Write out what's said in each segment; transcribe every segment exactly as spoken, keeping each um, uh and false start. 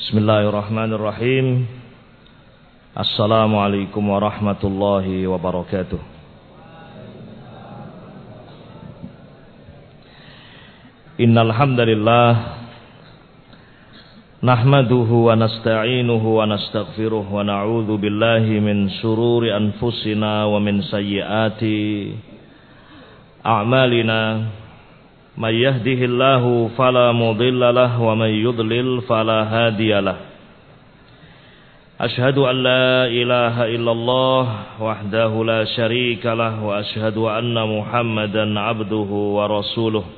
Bismillahirrahmanirrahim. Assalamualaikum warahmatullahi wabarakatuh. Innal hamdalillah nahmaduhu wa nasta'inuhu wa nastaghfiruh wa na'udzu billahi min shururi anfusina wa min sayyiati a'malina. May yahdihillahu fala mudilla lahu wa may yudlil fala hadiyalah. Ashhadu an la ilaha illallah wahdahu la syarika lah wa ashhadu anna Muhammadan abduhu wa rasuluh.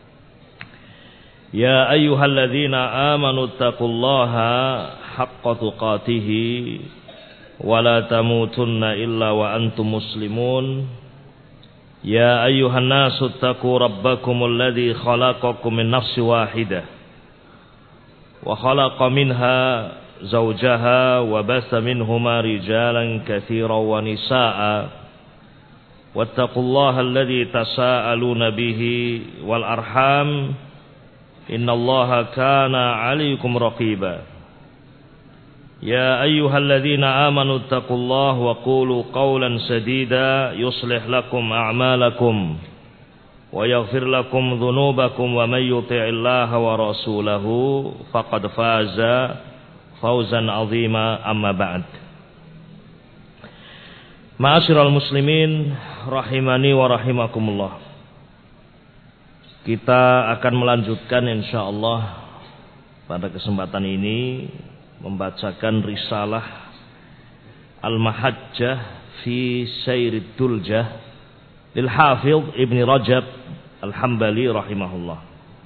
Ya ayyuhalladzina amanu taqullaha haqqa tuqatih wa la tamutunna illa wa antum muslimun. Ya ayyuhan nasu taqu rabbakumul ladzi khalaqakum min nafsin wahidah wa khalaqa minha zawjaha wa basa minhuma rijalan katsiran wa nisaa'a wattaqullaha alladzi tasaaluna bihi wal arham innallaha kana 'alaykum raqiba. Ya ayyuhalladzina amanu taqullaha wa qulu qawlan sadida yuslih lakum a'malakum wa yaghfir lakum dhunubakum wa may yuti'illaha wa rasulahu faqad faza fawzan 'azima amma ba'd. Ma'asyiral muslimin rahimani wa rahimakumullah. Kita akan melanjutkan insyaallah pada kesempatan ini membacakan risalah Al-Mahajjah fi Sairid Duljah lil Hafidh Ibn Rajab Al-Hambali rahimahullah.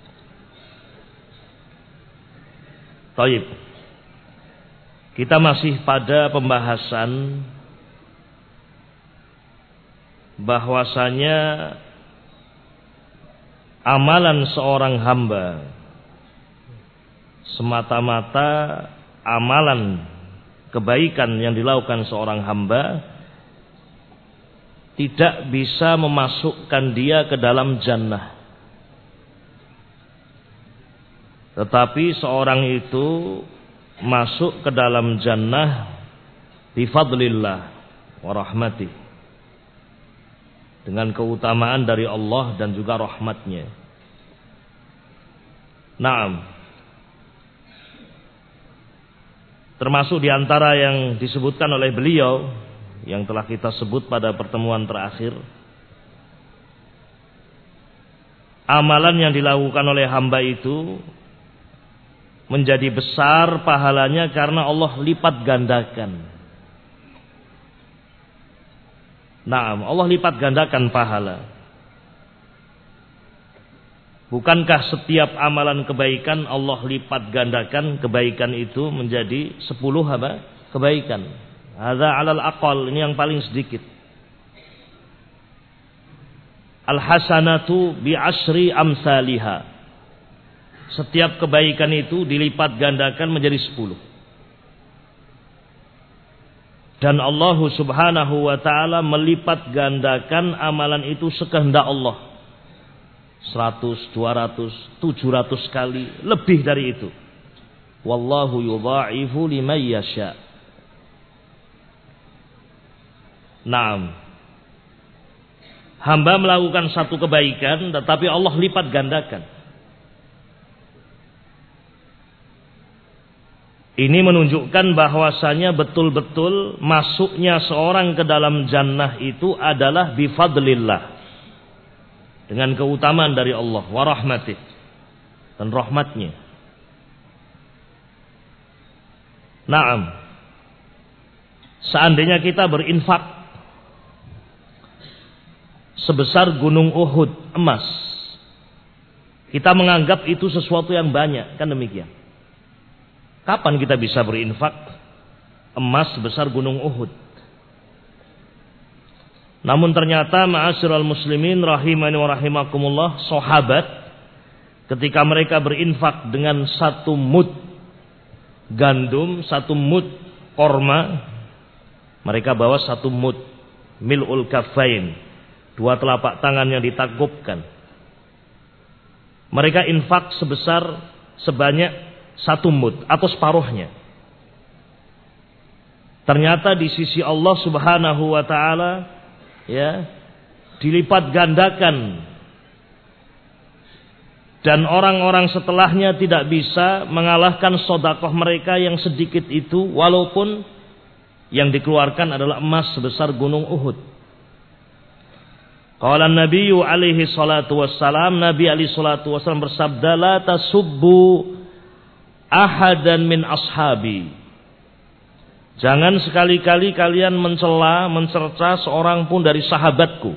Taib. Kita masih pada pembahasan bahwasanya amalan seorang hamba semata-mata amalan kebaikan yang dilakukan seorang hamba tidak bisa memasukkan dia ke dalam jannah. Tetapi seorang itu masuk ke dalam jannah bifadlillah wa rahmatih, dengan keutamaan dari Allah dan juga rahmatnya. Naam. Termasuk diantara yang disebutkan oleh beliau yang telah kita sebut pada pertemuan terakhir, amalan yang dilakukan oleh hamba itu menjadi besar pahalanya karena Allah lipat gandakan. Naam, Allah lipat gandakan pahala. Bukankah setiap amalan kebaikan Allah lipat gandakan kebaikan itu menjadi sepuluh apa? Kebaikan. Hadza 'alal aqal, ini yang paling sedikit. Al hasanatu bi asyri amsalihha. Setiap kebaikan itu dilipat gandakan menjadi sepuluh. Dan Allah Subhanahu wa taala melipat gandakan amalan itu sekehendak Allah. Seratus, dua ratus, tujuh ratus kali, lebih dari itu. Wallahu yudha'ifu liman yasha. Naam. Hamba melakukan satu kebaikan tetapi Allah lipat gandakan. Ini menunjukkan bahwasanya betul-betul masuknya seorang ke dalam jannah itu adalah bifadlillah, dengan keutamaan dari Allah wa rahmatih, dan rahmatnya. Naam. Seandainya kita berinfak sebesar gunung Uhud emas, kita menganggap itu sesuatu yang banyak, kan demikian. Kapan kita bisa berinfak emas sebesar gunung Uhud? Namun ternyata ma'asyiral muslimin rahimani wa rahimakumullah, sahabat ketika mereka berinfak dengan satu mud gandum, satu mud korma, mereka bawa satu mud mil'ul kafain, dua telapak tangan yang ditakupkan. Mereka infak sebesar sebanyak satu mud atau separuhnya. Ternyata di sisi Allah Subhanahu wa taala ya dilipat gandakan, dan orang-orang setelahnya tidak bisa mengalahkan sedekah mereka yang sedikit itu, walaupun yang dikeluarkan adalah emas sebesar gunung Uhud. Qala Nabi alaihi salatu wassalam, Nabi alaihi salatu wassalam bersabda, la tasubbu ahadan min ashabi. Jangan sekali-kali kalian mencela, mencerca seorang pun dari sahabatku.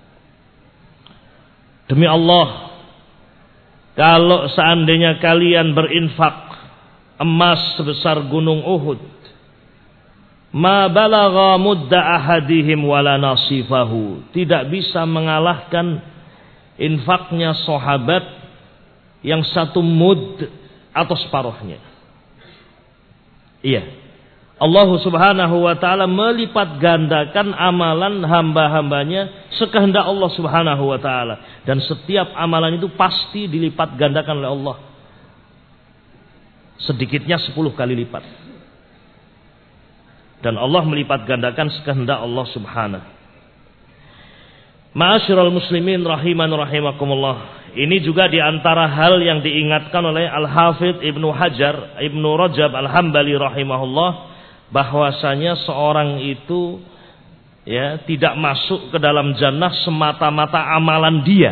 Demi Allah, kalau seandainya kalian berinfak emas sebesar gunung Uhud, ma balagha mudda ahadihim wala nasifahu, tidak bisa mengalahkan infaknya sahabat yang satu mud atau separuhnya. Iya, Allah Subhanahu wa taala melipat gandakan amalan hamba-hambanya sekehendak Allah Subhanahu wa taala, dan setiap amalan itu pasti dilipat gandakan oleh Allah. Sedikitnya sepuluh kali lipat. Dan Allah melipat gandakan sekehendak Allah Subhanahu. Ma'asyiral muslimin rahiman rahimakumullah. Ini juga diantara hal yang diingatkan oleh Al-Hafidh Ibnu Hajar Ibnu Rajab Al-Hambali rahimahullah, bahwasanya seorang itu ya tidak masuk ke dalam jannah semata-mata amalan dia.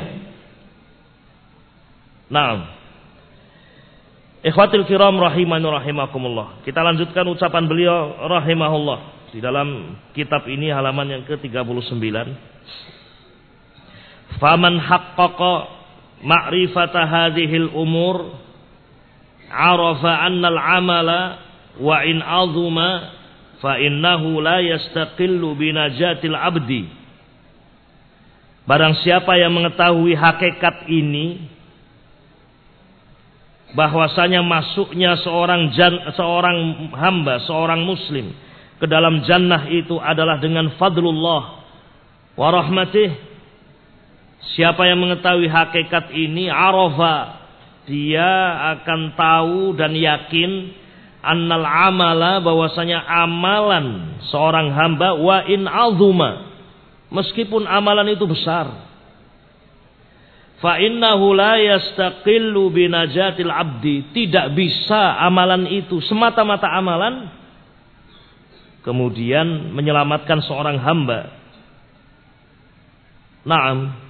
Naam. Ikhwatil kiram rahimani rahimakumullah. Kita lanjutkan ucapan beliau rahimahullah di dalam kitab ini halaman yang ke tiga puluh sembilan. Faman haqqaqa ma'rifata hadhil umur arafa anna al-amala wa in azuma fa innahu la yastaqillu binajatil abdi. Barang siapa yang mengetahui hakikat ini, bahwasanya masuknya seorang jan, seorang hamba, seorang muslim ke dalam jannah itu adalah dengan fadlullah wa rahmatih. Siapa yang mengetahui hakikat ini, arafa, dia akan tahu dan yakin annal amala, bahwasanya amalan seorang hamba wa in azuma, meskipun amalan itu besar, fa innahu la yastaqillu binajatil abdi, tidak bisa amalan itu semata-mata amalan kemudian menyelamatkan seorang hamba. Naam.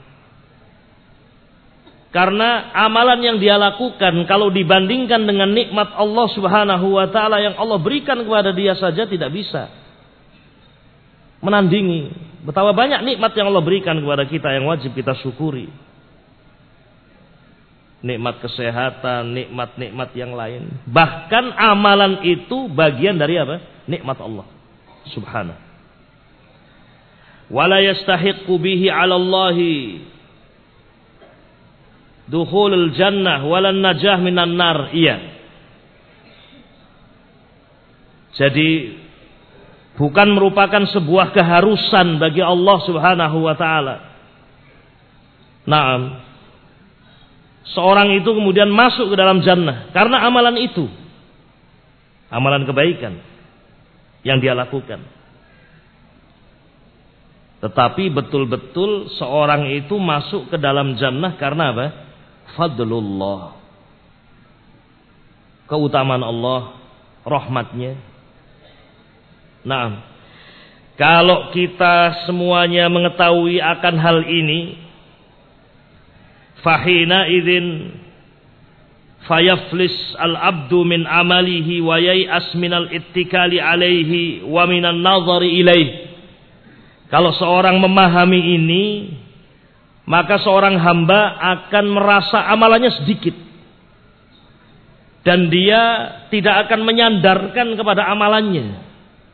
Karena amalan yang dia lakukan kalau dibandingkan dengan nikmat Allah Subhanahu wa taala yang Allah berikan kepada dia saja tidak bisa menandingi betapa banyak nikmat yang Allah berikan kepada kita yang wajib kita syukuri. Nikmat kesehatan, nikmat-nikmat yang lain. Bahkan amalan itu bagian dari apa? Nikmat Allah Subhanahu. Wala yastahiqqu bihi 'ala Allahi dukhulul jannah walan najah minan nar. Iya. Jadi bukan merupakan sebuah keharusan bagi Allah Subhanahu wa taala. Naam. Seorang itu kemudian masuk ke dalam jannah karena amalan itu. Amalan kebaikan yang dia lakukan. Tetapi betul-betul seorang itu masuk ke dalam jannah karena apa? Fadlullah, keutamaan Allah, rahmatnya. Nah, kalau kita semuanya mengetahui akan hal ini, fahina idzin fayaflis al-abdu min amalihi wa yai'as minal ittikali alaihi wa minan nazari ilaihi. Kalau seorang memahami ini, maka seorang hamba akan merasa amalannya sedikit, dan dia tidak akan menyandarkan kepada amalannya,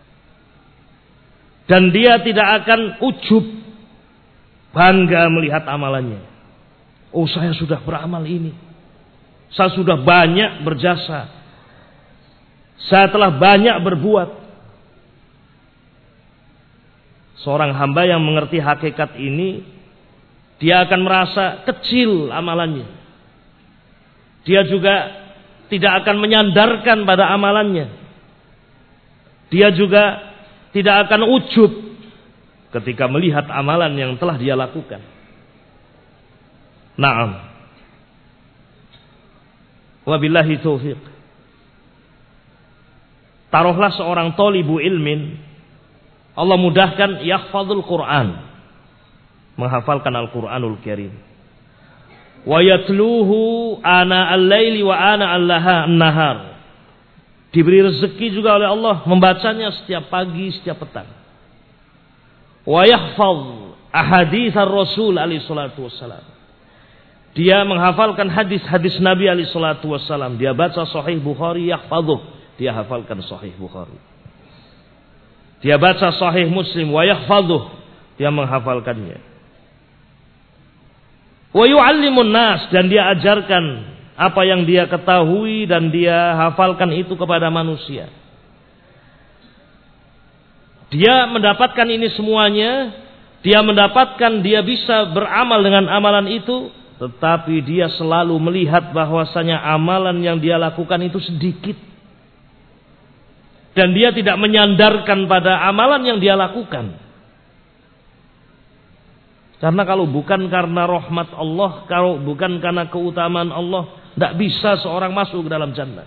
dan dia tidak akan ujub bangga melihat amalannya. Oh, saya sudah beramal ini, saya sudah banyak berjasa, saya telah banyak berbuat. Seorang hamba yang mengerti hakikat ini, dia akan merasa kecil amalannya. Dia juga tidak akan menyandarkan pada amalannya. Dia juga tidak akan ujub ketika melihat amalan yang telah dia lakukan. Naam. Wabillahi taufiq. Taruhlah seorang tolibu ilmin, Allah mudahkan yahfadzul Quran, menghafalkan Al-Quranul Karim. Wa yatluhu ana al-laili wa ana al-nahar. Diberi rezeki juga oleh Allah membacanya setiap pagi, setiap petang. Wa yahfadz ahadits ar-Rasul alaihi salatu wassalam. Dia menghafalkan hadis-hadis Nabi alaihi salatu wassalam. Dia baca Sahih Bukhari yahfadzuh, dia hafalkan Sahih Bukhari. Dia baca Sahih Muslim wa yahfadzuh, dia menghafalkannya. Wa yu'allimun nas, dan dia ajarkan apa yang dia ketahui dan dia hafalkan itu kepada manusia. Dia mendapatkan ini semuanya, dia mendapatkan dia bisa beramal dengan amalan itu, tetapi dia selalu melihat bahwasanya amalan yang dia lakukan itu sedikit. Dan dia tidak menyandarkan pada amalan yang dia lakukan. Karena kalau bukan karena rahmat Allah, kalau bukan karena keutamaan Allah, tidak bisa seorang masuk ke dalam jannah.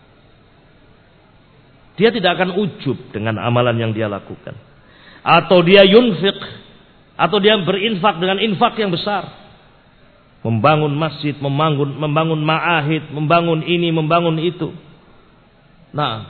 Dia tidak akan ujub dengan amalan yang dia lakukan. Atau dia yunfiq, atau dia berinfak dengan infak yang besar. Membangun masjid, membangun, membangun ma'ahid, membangun ini, membangun itu. Nah,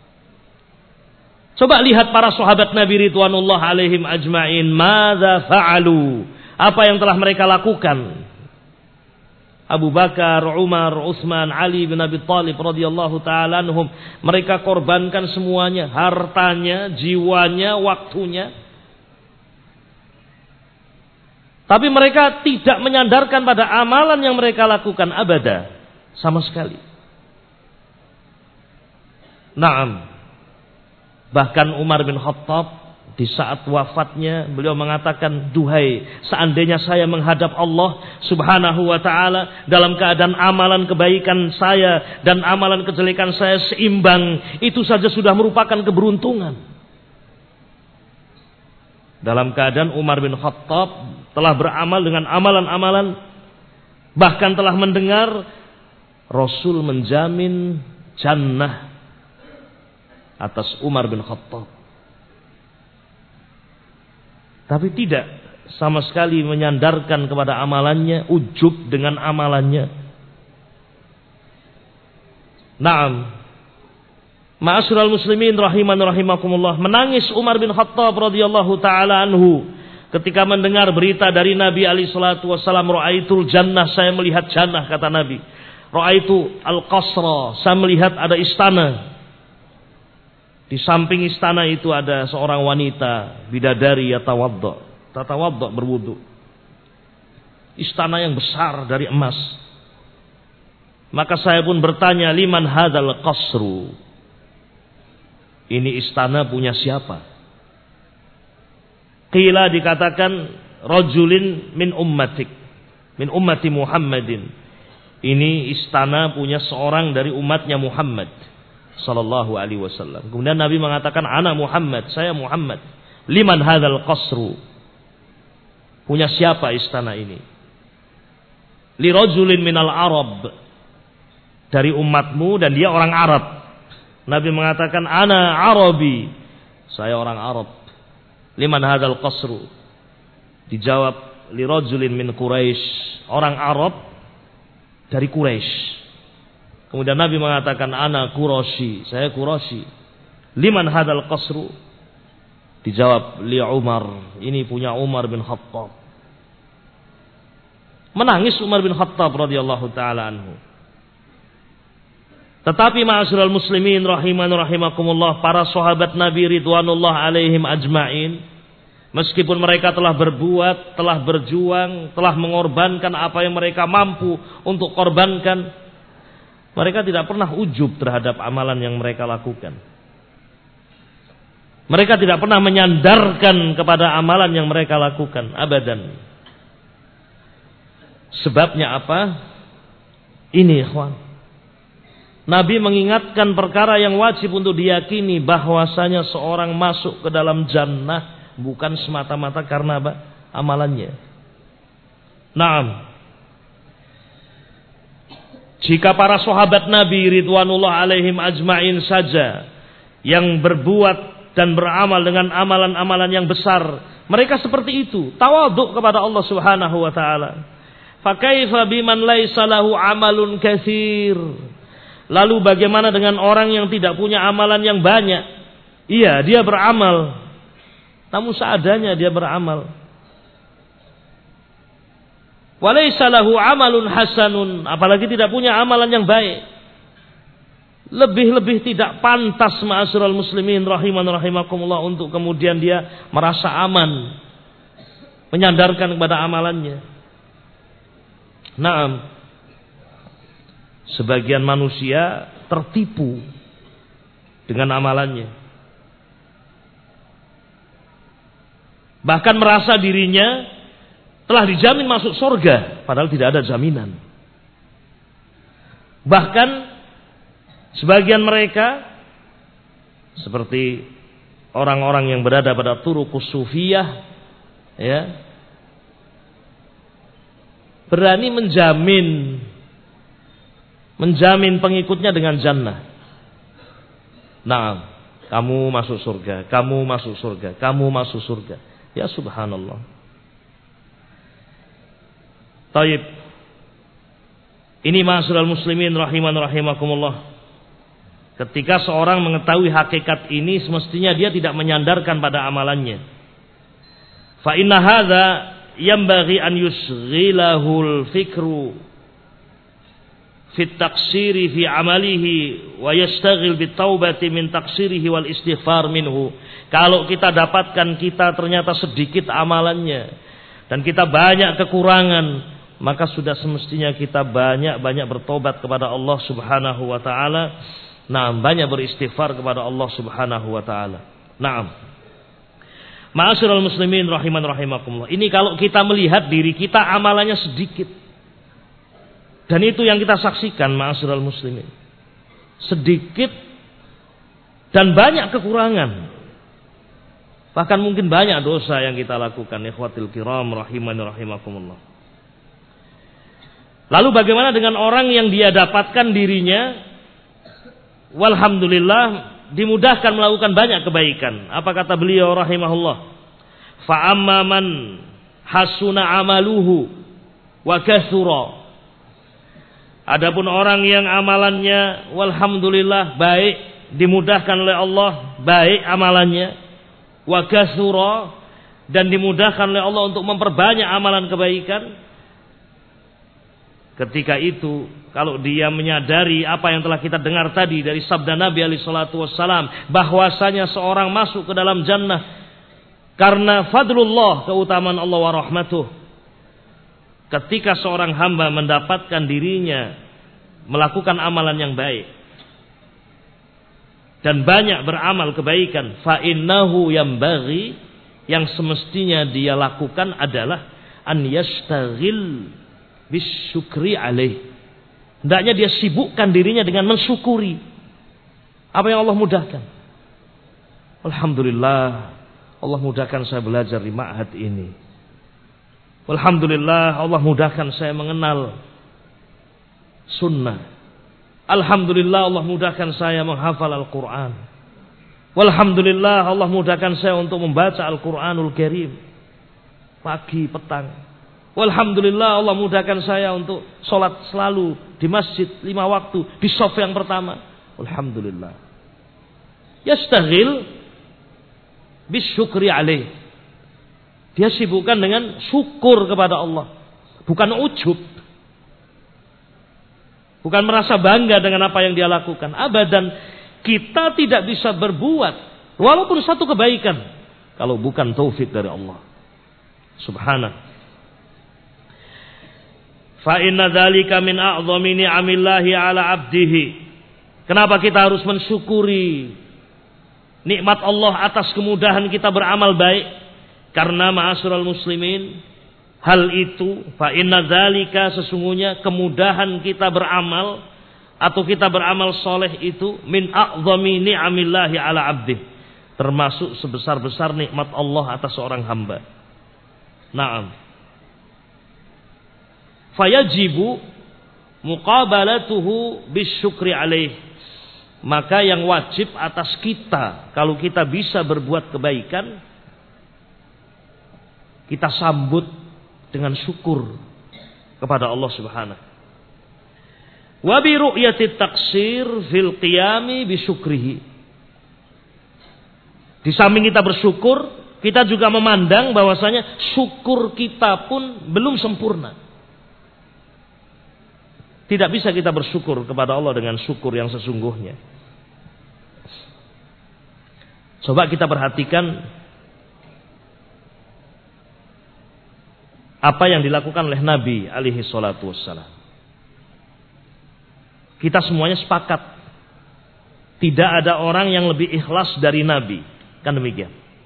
coba lihat para sahabat Nabi Ridwanullah alaihim ajma'in. Madza fa'alu? Apa yang telah mereka lakukan? Abu Bakar, Umar, Utsman, Ali bin Abi Thalib radhiyallahu ta'ala anhum. Mereka korbankan semuanya. Hartanya, jiwanya, waktunya. Tapi mereka tidak menyandarkan pada amalan yang mereka lakukan abada. Sama sekali. Naam. Bahkan Umar bin Khattab di saat wafatnya beliau mengatakan, duhai seandainya saya menghadap Allah subhanahu wa ta'ala dalam keadaan amalan kebaikan saya dan amalan kejelekan saya seimbang, itu saja sudah merupakan keberuntungan. Dalam keadaan Umar bin Khattab telah beramal dengan amalan-amalan, bahkan telah mendengar Rasul menjamin jannah atas Umar bin Khattab. Tapi tidak sama sekali menyandarkan kepada amalannya, ujub dengan amalannya. Naam. Ma'asyiral muslimin rahiman rahimakumullah, menangis Umar bin Khattab radhiyallahu taala anhu ketika mendengar berita dari Nabi alaihi salatu wasallam, ra'aitul jannah, saya melihat jannah, kata Nabi. Ra'aitu al-qasra, saya melihat ada istana. Di samping istana itu ada seorang wanita bidadari yatawadda, tatawadda, berwudu. Istana yang besar dari emas. Maka saya pun bertanya, liman hadzal qasru? Ini istana punya siapa? Qila, dikatakan, rajulin min ummatik, min ummati Muhammadin. Ini istana punya seorang dari umatnya Muhammad sallallahu alaihi wasallam. Kemudian Nabi mengatakan, ana Muhammad, saya Muhammad. Liman hadzal qasru? Punya siapa istana ini? Li rajulin minal Arab, dari umatmu dan dia orang Arab. Nabi mengatakan, ana Arabi, saya orang Arab. Liman hadzal qasru? Dijawab, li rajulin min Quraisy, orang Arab dari Quraisy. Kemudian Nabi mengatakan, ana Quraisy, saya Quraisy. Liman hadzal qasru? Dijawab, li Umar, ini punya Umar bin Khattab. Menangis Umar bin Khattab radhiyallahu taala anhu. Tetapi ma'asyiral muslimin rahiman rahimakumullah, para sahabat Nabi ridwanullah alaihim ajma'in, meskipun mereka telah berbuat, telah berjuang, telah mengorbankan apa yang mereka mampu untuk korbankan, mereka tidak pernah ujub terhadap amalan yang mereka lakukan. Mereka tidak pernah menyandarkan kepada amalan yang mereka lakukan, abadan. Sebabnya apa? Ini ikhwan, Nabi mengingatkan perkara yang wajib untuk diyakini, bahwasanya seorang masuk ke dalam jannah bukan semata-mata karena apa? Amalannya. Naam. Jika para sahabat Nabi ridwanullah alaihim ajma'in saja yang berbuat dan beramal dengan amalan-amalan yang besar, mereka seperti itu, tawadhu kepada Allah Subhanahu wa taala. Fa kaifa biman laisa lahu amalun katsir? Lalu bagaimana dengan orang yang tidak punya amalan yang banyak? Iya, dia beramal, namun seadanya dia beramal. Walaysa lahu amalun hasanun, apalagi tidak punya amalan yang baik. Lebih-lebih tidak pantas ma'asyiral muslimin rahiman rahimakumullah untuk kemudian dia merasa aman, menyandarkan kepada amalannya. Naam. Sebagian manusia tertipu dengan amalannya. Bahkan merasa dirinya telah dijamin masuk surga, padahal tidak ada jaminan. Bahkan sebagian mereka seperti orang-orang yang berada pada turuqus sufiyah, ya, berani menjamin menjamin pengikutnya dengan jannah. Nah, kamu masuk surga, kamu masuk surga, kamu masuk surga. Ya subhanallah. Taib. Ini ma'asyiral muslimin rahiman rahimakumullah. Ketika seorang mengetahui hakikat ini, semestinya dia tidak menyandarkan pada amalannya. Fa inna hadza yanbaghi an yusghilahul fikru fit taqsiri fi amalihi wa yastaghil bit taubati min taqsirihi wal istighfar minhu. Kalau kita dapatkan kita ternyata sedikit amalannya dan kita banyak kekurangan, maka sudah semestinya kita banyak-banyak bertobat kepada Allah Subhanahu wa taala. Naam, banyak beristighfar kepada Allah Subhanahu wa taala. Naam. Ma'asyiral muslimin rahiman rahimakumullah. Ini kalau kita melihat diri kita amalannya sedikit. Dan itu yang kita saksikan, ma'asyiral muslimin. Sedikit dan banyak kekurangan. Bahkan mungkin banyak dosa yang kita lakukan, ikhwatil kiram rahimani rahimakumullah. Lalu bagaimana dengan orang yang dia dapatkan dirinya, walhamdulillah, dimudahkan melakukan banyak kebaikan. Apa kata beliau rahimahullah? Fa amma man hasuna amaluhu wa katsura. Adapun orang yang amalannya walhamdulillah baik, dimudahkan oleh Allah, baik amalannya, wa katsura, dan dimudahkan oleh Allah untuk memperbanyak amalan kebaikan. Ketika itu, kalau dia menyadari apa yang telah kita dengar tadi dari sabda Nabi alaihi salatu wassalam, bahwasanya seorang masuk ke dalam jannah karena fadlullah, keutamaan Allah wa rahmatuh. Ketika seorang hamba mendapatkan dirinya melakukan amalan yang baik dan banyak beramal kebaikan, fa innahu yambaghi, yang semestinya dia lakukan adalah an yastaghil bisyukri alaih. Hendaknya dia sibukkan dirinya dengan mensyukuri apa yang Allah mudahkan. Alhamdulillah, Allah mudahkan saya belajar di ma'had ini. Alhamdulillah, Allah mudahkan saya mengenal sunnah. Alhamdulillah, Allah mudahkan saya menghafal Al-Quran. Walhamdulillah, Allah mudahkan saya untuk membaca Al-Quranul Karim pagi, petang. Walhamdulillah, Allah mudahkan saya untuk sholat selalu di masjid lima waktu di shaf yang pertama. Alhamdulillah. Yastaghil bisyukri alaih. Dia sibukkan dengan syukur kepada Allah, bukan ujub, bukan merasa bangga dengan apa yang dia lakukan. Abadan, kita tidak bisa berbuat walaupun satu kebaikan kalau bukan taufik dari Allah Subhanahu. Fa inna dzalika min a'dhami ni'amillahi 'ala 'abdihi. Kenapa kita harus mensyukuri nikmat Allah atas kemudahan kita beramal baik? Karena ma'asyiral muslimin, hal itu, fa inna dzalika, sesungguhnya kemudahan kita beramal, atau kita beramal soleh itu min a'zami ni'amillahi ala abdih, termasuk sebesar-besar nikmat Allah atas seorang hamba. Naam. Fayajibu muqabalatuhu bisyukri alaih, maka yang wajib atas kita kalau kita bisa berbuat kebaikan, kita sambut dengan syukur kepada Allah Subhanahu. Wa bi ru'yati taqsir fil qiyami bi syukrihi. Di samping kita bersyukur, kita juga memandang bahwasanya syukur kita pun belum sempurna. Tidak bisa kita bersyukur kepada Allah dengan syukur yang sesungguhnya. Coba kita perhatikan apa yang dilakukan oleh Nabi alaihi salatu wassalam. Kita semuanya sepakat, tidak ada orang yang lebih ikhlas dari Nabi, kan demikian.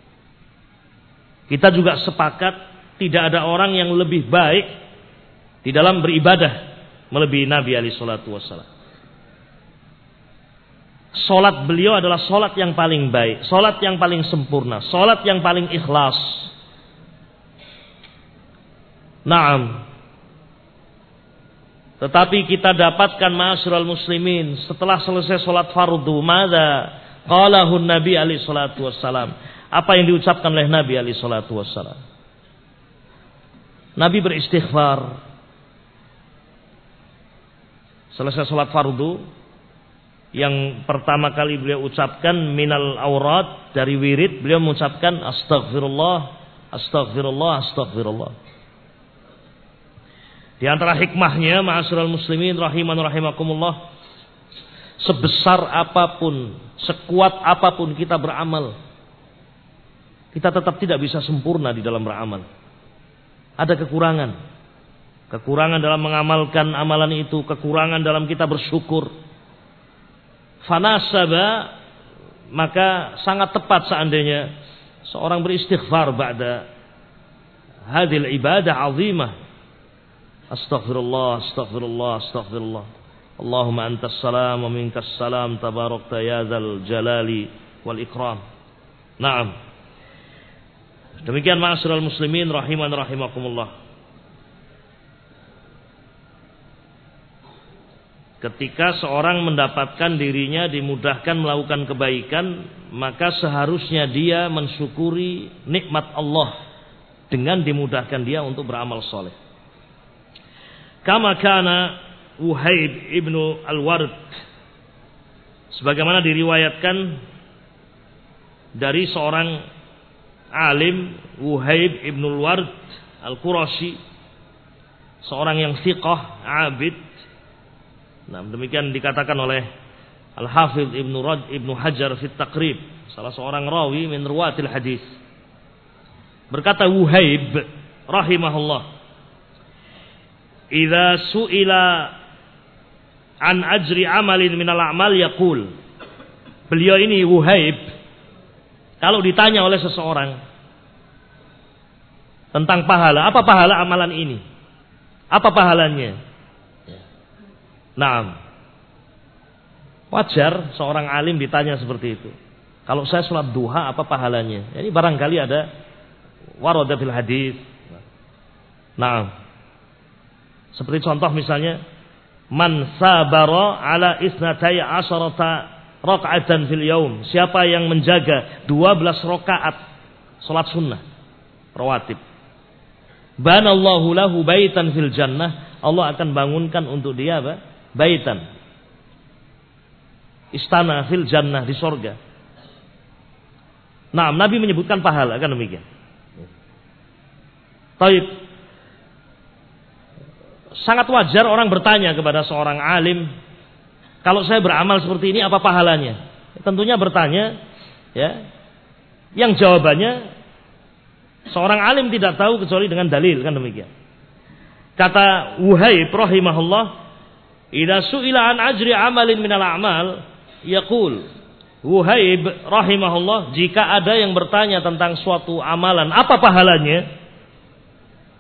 Kita juga sepakat, tidak ada orang yang lebih baik di dalam beribadah melebihi Nabi alaihi salatu wassalam. Salat beliau adalah salat yang paling baik, salat yang paling sempurna, salat yang paling ikhlas. Naam. Tetapi kita dapatkan ma'asyiral muslimin, setelah selesai salat fardu, madza qalahu Nabi alaihi salatu wassalam? Apa yang diucapkan oleh Nabi alaihi salatu wassalam? Nabi beristighfar. Selesai salat fardu, yang pertama kali beliau ucapkan minal aurat, dari wirid beliau mengucapkan astaghfirullah, astaghfirullah, astaghfirullah. Di antara hikmahnya, ma'asyiral muslimin rahiman rahimakumullah, sebesar apapun, sekuat apapun kita beramal, kita tetap tidak bisa sempurna di dalam beramal. Ada kekurangan. Kekurangan dalam mengamalkan amalan itu, kekurangan dalam kita bersyukur. Fanasaba, maka sangat tepat seandainya seorang beristighfar ba'da hadhil ibadah azimah. Astaghfirullah, astaghfirullah, astaghfirullah. Allahumma antas salam wa minkas salam, tabarakta ya dzal jalali wal ikram. Naam. Demikian ma'asyiral muslimin rahiman rahimakumullah. Ketika seorang mendapatkan dirinya dimudahkan melakukan kebaikan, maka seharusnya dia mensyukuri nikmat Allah dengan dimudahkan dia untuk beramal soleh. Kama kana Wuhaib ibnu al-Ward, sebagaimana diriwayatkan dari seorang alim, Wuhaib ibnu al-Ward al-Qurashi, seorang yang thiqah, abid. Nah, demikian dikatakan oleh Al-Hafidh Ibnu Rad Ibnu Hajar fi Taqrib, salah seorang rawi min ruwatil hadis. Berkata Wuhaib rahimahullah, idza su'ila an ajri amalin minal a'mal yaqul. Beliau ini Wuhaib, kalau ditanya oleh seseorang tentang pahala, apa pahala amalan ini? Apa pahalanya? Naam. Wajar seorang alim ditanya seperti itu. Kalau saya sholat duha, apa pahalanya? Ini barangkali ada warada fil hadis. Naam. Seperti contoh misalnya, man sabara ala isnatai asharata raq'atan fil yaum. Siapa yang menjaga dua belas rakaat salat sunnah rawatib, banallahu lahu baitan fil jannah. Allah akan bangunkan untuk dia apa? Baitan, istana fil jannah, di surga. Nah, Nabi menyebutkan pahala, kan demikian. Taib. Sangat wajar orang bertanya kepada seorang alim, kalau saya beramal seperti ini apa pahalanya? Tentunya bertanya, ya, yang jawabannya seorang alim tidak tahu kecuali dengan dalil, kan demikian. Kata Wuhaib rahimahullah, idza su'ila an ajri amalin minal a'mal yaqul. Wuhaib rahimahullah, jika ada yang bertanya tentang suatu amalan, apa pahalanya?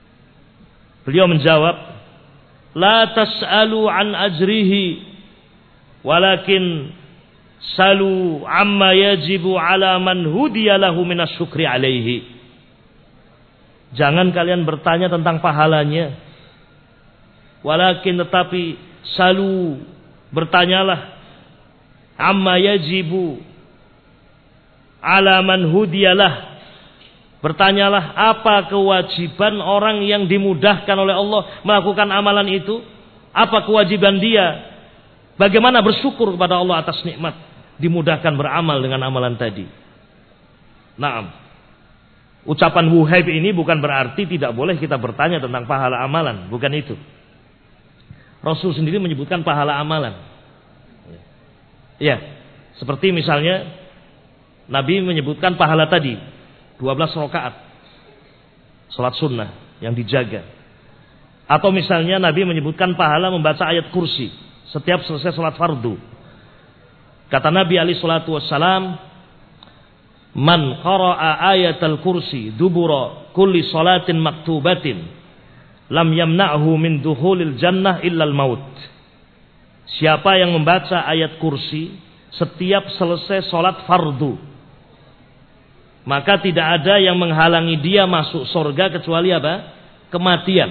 Beliau menjawab, la tas'alu an ajrihi walakin salu amma yajibu ala man hudiya lahu minas syukri alaihi. Jangan kalian bertanya tentang pahalanya, walakin tetapi salu, bertanyalah, amma yajibu ala man hudiyalah, bertanyalah apa kewajiban orang yang dimudahkan oleh Allah melakukan amalan itu, apa kewajiban dia, bagaimana bersyukur kepada Allah atas nikmat dimudahkan beramal dengan amalan tadi. Naam. Ucapan Wuhaib ini bukan berarti tidak boleh kita bertanya tentang pahala amalan, bukan itu. Rasul sendiri menyebutkan pahala amalan. Ya, seperti misalnya Nabi menyebutkan pahala tadi dua belas rakaat salat sunnah yang dijaga. Atau misalnya Nabi menyebutkan pahala membaca ayat kursi setiap selesai salat fardu. Kata Nabi alaihi salatu wassalam, man qara'a ayatal kursi dubura kulli salatin maktubatin lam yamna'hu min dukhulil jannah illal maut. Siapa yang membaca ayat kursi setiap selesai salat fardu, maka tidak ada yang menghalangi dia masuk surga kecuali apa? Kematian.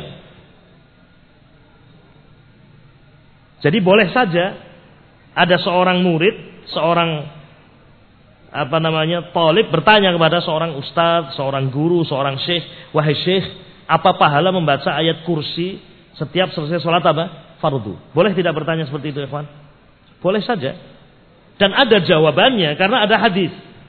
Jadi boleh saja ada seorang murid, seorang apa namanya talib bertanya kepada seorang ustadz, seorang guru, seorang syekh, wahai syekh, apa pahala membaca ayat kursi setiap selesai sholat apa? Fardu. Boleh tidak bertanya seperti itu, ikhwan? Boleh saja. Dan ada jawabannya karena ada hadis.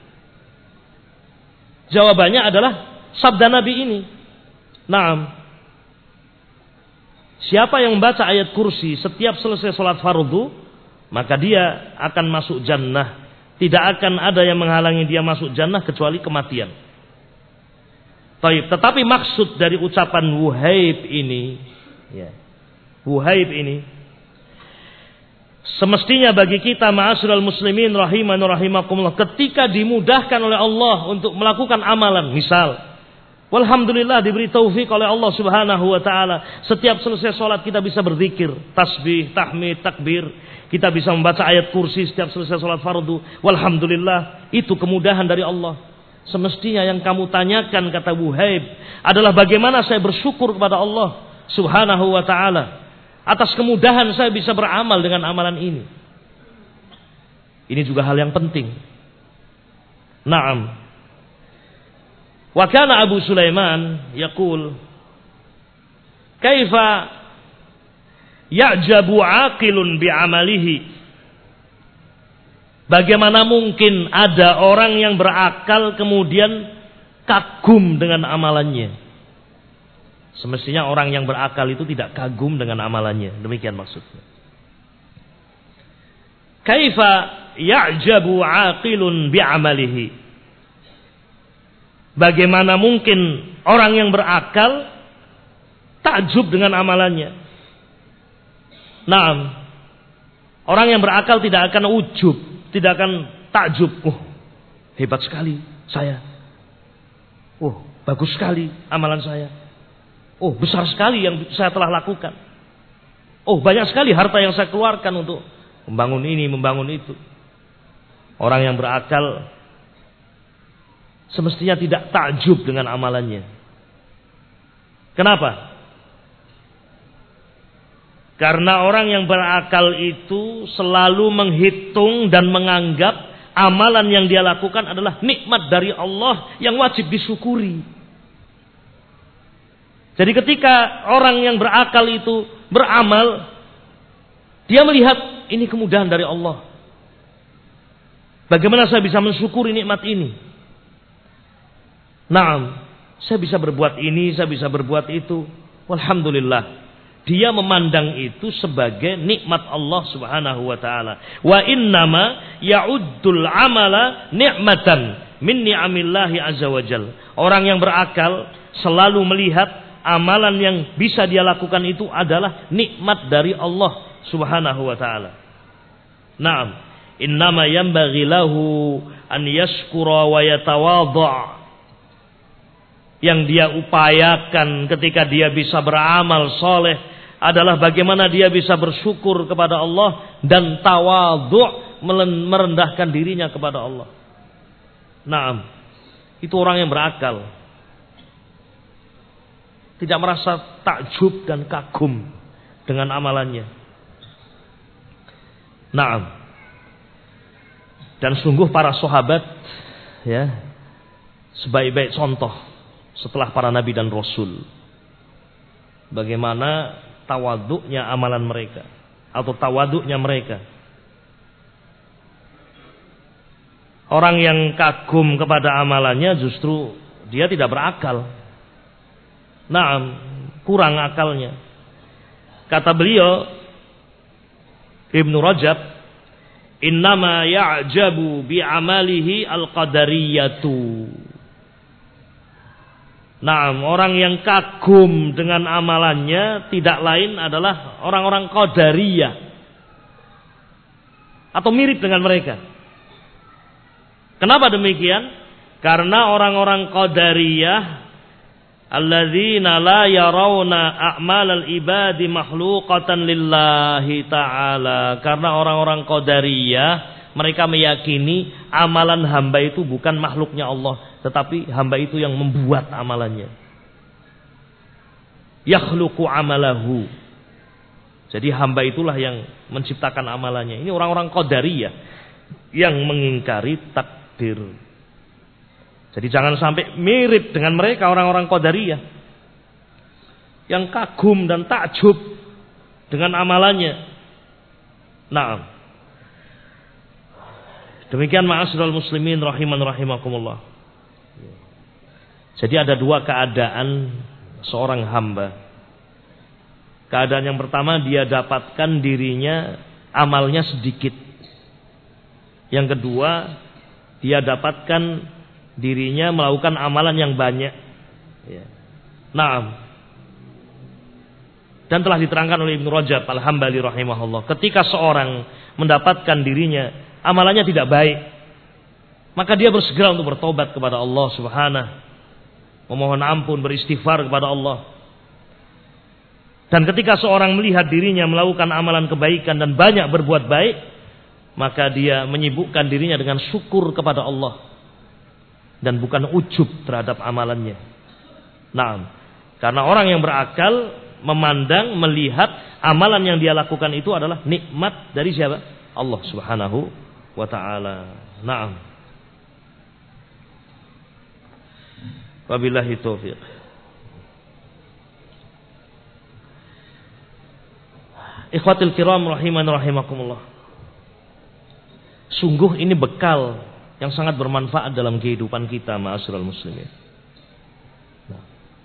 Jawabannya adalah sabda Nabi ini. Naam. Siapa yang membaca ayat kursi setiap selesai sholat fardu, maka dia akan masuk jannah. Tidak akan ada yang menghalangi dia masuk jannah kecuali kematian. Taib. Tetapi maksud dari ucapan Wuhaib ini, ya, Wuhaib ini, semestinya bagi kita ma'asyiral muslimin rahiman rahimakumullah, ketika dimudahkan oleh Allah untuk melakukan amalan, misal, walhamdulillah diberi taufik oleh Allah Subhanahu wa taala, setiap selesai salat kita bisa berzikir, tasbih, tahmid, takbir. Kita bisa membaca ayat kursi setiap selesai sholat fardu. Walhamdulillah, itu kemudahan dari Allah. Semestinya yang kamu tanyakan, kata Wuhaib, adalah bagaimana saya bersyukur kepada Allah Subhanahu wa ta'ala atas kemudahan saya bisa beramal dengan amalan ini. Ini juga hal yang penting. Naam. Wa kana Abu Sulaiman yaqul, kaifa ya'jabu aqilun bi'amalihi. Bagaimana mungkin ada orang yang berakal kemudian kagum dengan amalannya? Semestinya orang yang berakal itu tidak kagum dengan amalannya. Demikian maksudnya. Kaifa ya'jabu aqilun bi'amalihi. Bagaimana mungkin orang yang berakal takjub dengan amalannya? Naam. Orang yang berakal tidak akan ujub, tidak akan takjub. Oh, hebat sekali saya. Oh, bagus sekali amalan saya. Oh, besar sekali yang saya telah lakukan. Oh, banyak sekali harta yang saya keluarkan untuk membangun ini, membangun itu. Orang yang berakal semestinya tidak takjub dengan amalannya. Kenapa? Karena orang yang berakal itu selalu menghitung dan menganggap amalan yang dia lakukan adalah nikmat dari Allah yang wajib disyukuri. Jadi ketika orang yang berakal itu beramal, dia melihat ini kemudahan dari Allah. Bagaimana saya bisa mensyukuri nikmat ini? Naam, saya bisa berbuat ini, saya bisa berbuat itu. Walhamdulillah. Dia memandang itu sebagai nikmat Allah Subhanahu wa taala. Wa innama ya'uddul amala ni'matan min ni'amillahi azza wajal. Orang yang berakal selalu melihat amalan yang bisa dia lakukan itu adalah nikmat dari Allah Subhanahu wa taala. Naam, innama yanbaghi lahu an yashkura wa yatawadha. Yang dia upayakan ketika dia bisa beramal soleh adalah bagaimana dia bisa bersyukur kepada Allah dan tawadhu' merendahkan dirinya kepada Allah. Naam. Itu orang yang berakal. Tidak merasa takjub dan kagum dengan amalannya. Naam. Dan sungguh para sahabat ya sebaik-baik contoh setelah para nabi dan rasul. Bagaimana tawaduknya amalan mereka atau tawaduknya mereka. Orang yang kagum kepada amalannya justru dia tidak berakal. Naam, kurang akalnya. Kata beliau Ibnu Rajab, innama ya'jabu bi amalihi al-qadariyatu. Naam, orang yang kagum dengan amalannya tidak lain adalah orang-orang qadariyah atau mirip dengan mereka. Kenapa demikian? Karena orang-orang qadariyah alladzina la yarawna a'malal ibadi makhluqatan lillahi ta'ala. Karena orang-orang qadariyah mereka meyakini amalan hamba itu bukan makhluknya Allah, tetapi hamba itu yang membuat amalannya. Yakhluqu amalahu. Jadi hamba itulah yang menciptakan amalannya. Ini orang-orang qadariyah yang mengingkari takdir. Jadi jangan sampai mirip dengan mereka orang-orang qadariyah yang kagum dan takjub dengan amalannya. Naam. Demikian ma'asyiral muslimin rahiman rahimakumullah. Jadi ada dua keadaan seorang hamba. Keadaan yang pertama, dia dapatkan dirinya amalnya sedikit. Yang kedua, dia dapatkan dirinya melakukan amalan yang banyak. Naam. Dan telah diterangkan oleh Ibnu Rajab Al-Hambali rahimahullah, ketika seorang mendapatkan dirinya amalannya tidak baik, maka dia bersegera untuk bertobat kepada Allah Subhanahu, memohon ampun, beristighfar kepada Allah. Dan ketika seorang melihat dirinya melakukan amalan kebaikan dan banyak berbuat baik, maka dia menyibukkan dirinya dengan syukur kepada Allah dan bukan ujub terhadap amalannya. Nah, karena orang yang berakal memandang, melihat amalan yang dia lakukan itu adalah nikmat dari siapa? Allah Subhanahu wa ta'ala. Naam. Wabillahi taufiq. Ikhwatul kiram rahiman rahimakumullah. Sungguh ini bekal yang sangat bermanfaat dalam kehidupan kita ma'asyiral muslimin. Nah.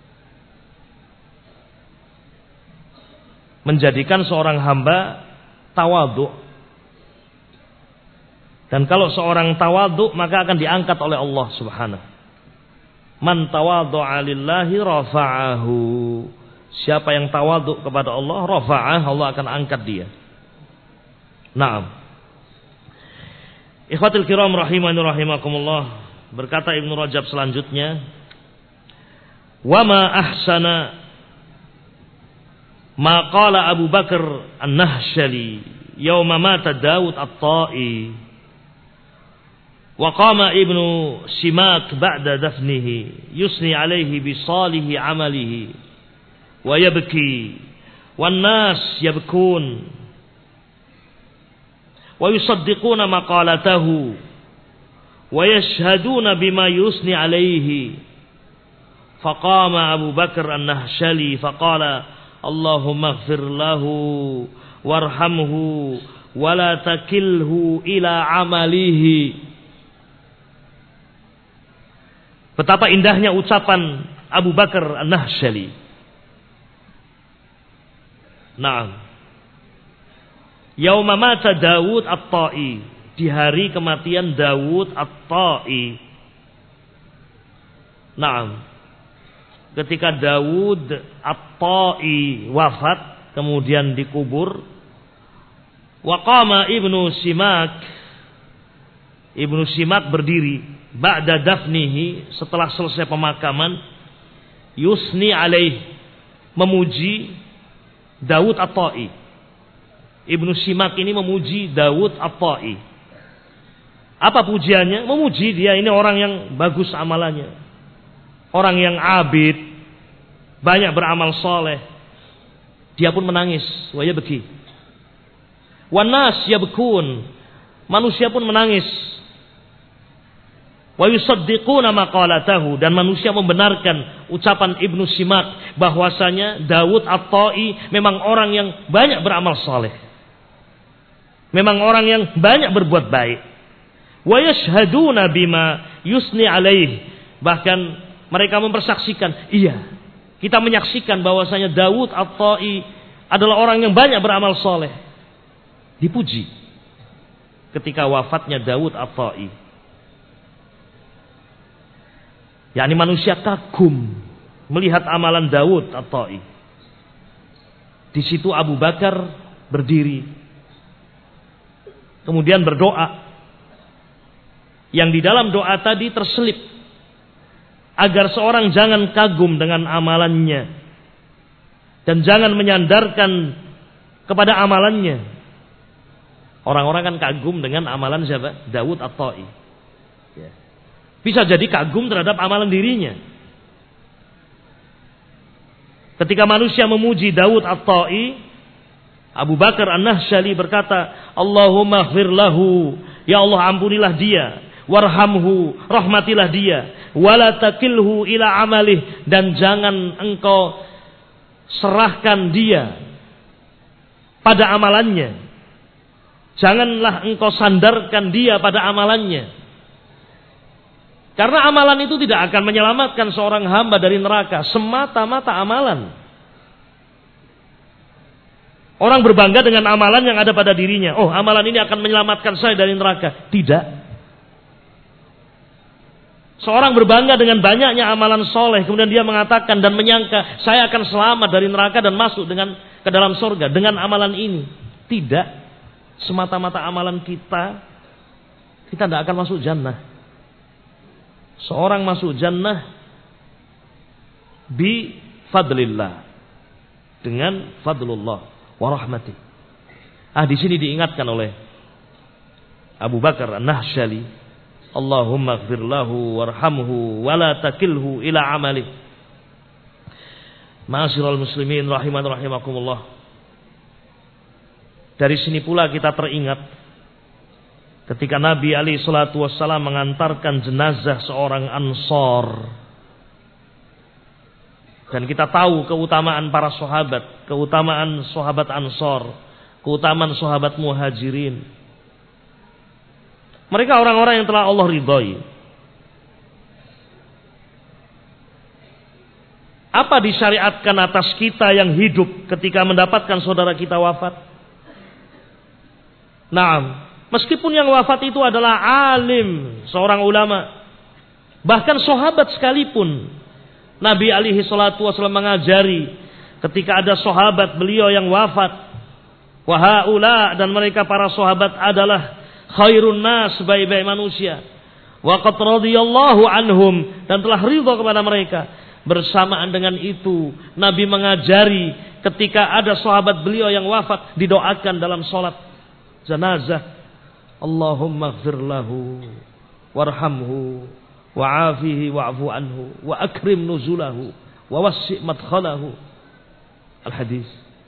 Menjadikan seorang hamba tawadhu. Dan kalau seorang tawadhu maka akan diangkat oleh Allah Subhanahu. Man tawadhu'a lillahi rafa'ahu. Siapa yang tawadhu kepada Allah, rafa'ah, Allah akan angkat dia. Naam. Ikhwatul kiram rahimani rahimakumullah, berkata Ibnu Rajab selanjutnya, wa ma ahsana ma qala Abu Bakar An-Nahshali yauma mata Daud At-Ta'i wa qama Ibnu Simak ba'da dafnihi yusni alaihi bi salihi amalihi wa yabki wan nas yabkun wa yusaddiquna maqalatahu wa yashhaduna bima yusni alaihi. Faqama Abu Bakar An-Nahshali faqala Allahumma ighfir lahu warhamhu wa la takilhu ila amalihi. Betapa indahnya ucapan Abu Bakar An-Nahshali. Naam. Yauma mata Daud At-Ta'i, di hari kematian Daud At-Ta'i. Naam. Ketika Daud At-Ta'i wafat, kemudian dikubur, waqama Ibnu Simak, Ibnu Simak berdiri ba'da dafnihi, setelah selesai pemakaman, yusni alaih, memuji Daud At-Ta'i. Ibnu Simak ini memuji Daud At-Ta'i. Apa pujiannya? Memuji dia ini orang yang bagus amalannya. Orang yang abid, banyak beramal soleh. Dia pun menangis. Wa yabki. Wan nas yabkun. Manusia pun menangis. Wa yusaddiquna maqalatahu, dan manusia membenarkan ucapan Ibnu Simak bahwasanya Daud At-Ta'i memang orang yang banyak beramal saleh. Memang orang yang banyak berbuat baik. Wa yashhaduna bima yusni alaih, bahkan mereka mempersaksikan, iya, kita menyaksikan bahwasanya Daud At-Ta'i adalah orang yang banyak beramal saleh. Dipuji ketika wafatnya Daud At-Ta'i. yakni manusia kagum melihat amalan Daud At-Ta'i. Di situ Abu Bakar berdiri, kemudian berdoa. Yang di dalam doa tadi terselip agar seorang jangan kagum dengan amalannya dan jangan menyandarkan kepada amalannya. Orang-orang kan kagum dengan amalan siapa? Daud At-Ta'i. Ya. Bisa jadi kagum terhadap amalan dirinya. Ketika manusia memuji Daud At-Ta'i, Abu Bakar An-Nahsyali berkata, Allahumma ighfir lahu, ya Allah ampunilah dia, warhamhu, rahmatilah dia, wala takilhu ila amalih, dan jangan engkau serahkan dia pada amalannya. Janganlah engkau sandarkan dia pada amalannya. Karena amalan itu tidak akan menyelamatkan seorang hamba dari neraka, semata-mata amalan. Orang berbangga dengan amalan yang ada pada dirinya. Oh, amalan ini akan menyelamatkan saya dari neraka. Tidak. Seorang berbangga dengan banyaknya amalan soleh, kemudian dia mengatakan dan menyangka, saya akan selamat dari neraka dan masuk dengan ke dalam surga dengan amalan ini. Tidak. Semata-mata amalan kita, kita tidak akan masuk jannah. Seorang masuk jannah bi fadlillah, dengan fadlullah wa rahmati. Ah, di sini diingatkan oleh Abu Bakar An-Nahsyali, Allahumma ighfir lahu warhamhu wa la takilhu ila amali. Ma'asyiral muslimin rahiman rahimakumullah. Dari sini pula kita teringat ketika Nabi alaihi salatu wassalam mengantarkan jenazah seorang Ansor. Dan kita tahu keutamaan para sahabat, keutamaan sahabat Ansor, keutamaan sahabat Muhajirin. Mereka orang-orang yang telah Allah ridhai. Apa disyariatkan atas kita yang hidup ketika mendapatkan saudara kita wafat? Naam. Meskipun yang wafat itu adalah alim, seorang ulama, bahkan sahabat sekalipun, Nabi alaihi salatu wasallam mengajari ketika ada sahabat beliau yang wafat, wa haula, dan mereka para sahabat adalah khairun nas, sebaik-baik manusia, wa qad radhiyallahu anhum, dan telah ridha kepada mereka. Bersamaan dengan itu Nabi mengajari ketika ada sahabat beliau yang wafat didoakan dalam salat jenazah, Allahumma ighfir lahu warhamhu wa'afihi wa'fu anhu wa akrim nuzulahu wa wassi' madkhalahu. Al-hadis.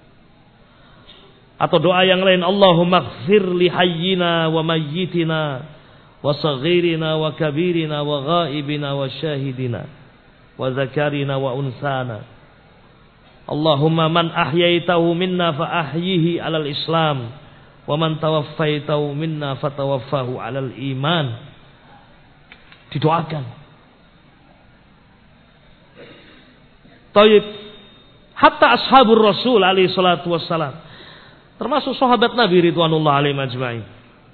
Atau doa yang lain, Allahumma ighfir li hayyina wa mayyitina wa saghirina wa kabirina wa ghaibina wa syahidina wa zakarina wa unsana. Allahumma man ahyaitahu minna fa ahyihi 'alal islam wa man tawaffaitahu minna fatawaffahu 'alal iman. Didoakan. Taib. Hatta ashabur Rasul alaihi salatu wassalam, termasuk sahabat Nabi ridwanullah alaihim ajma'in.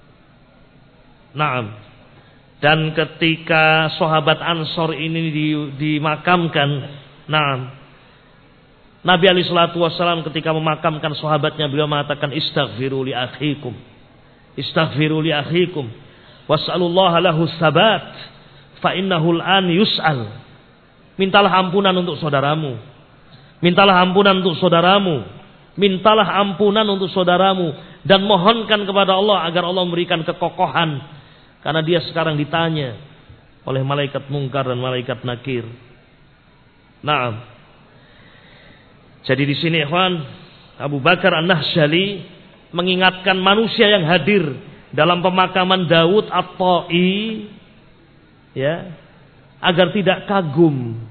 Naam. Dan ketika sahabat Ansor ini dimakamkan, naam, Nabi alaihi salatu wassalam ketika memakamkan sahabatnya, beliau mengatakan istaghfiru li akhikum, istaghfiru li akhikum was'alullaha lahu tsabat fa innahu al-an yus'al. Mintalah ampunan untuk saudaramu, mintalah ampunan untuk saudaramu, mintalah ampunan untuk saudaramu dan mohonkan kepada Allah agar Allah memberikan kekokohan, karena dia sekarang ditanya oleh malaikat mungkar dan malaikat nakir. Naam. Jadi di sini ikhwan, Abu Bakar An-Nahsyali mengingatkan manusia yang hadir dalam pemakaman Daud At-Ta'i, ya, agar tidak kagum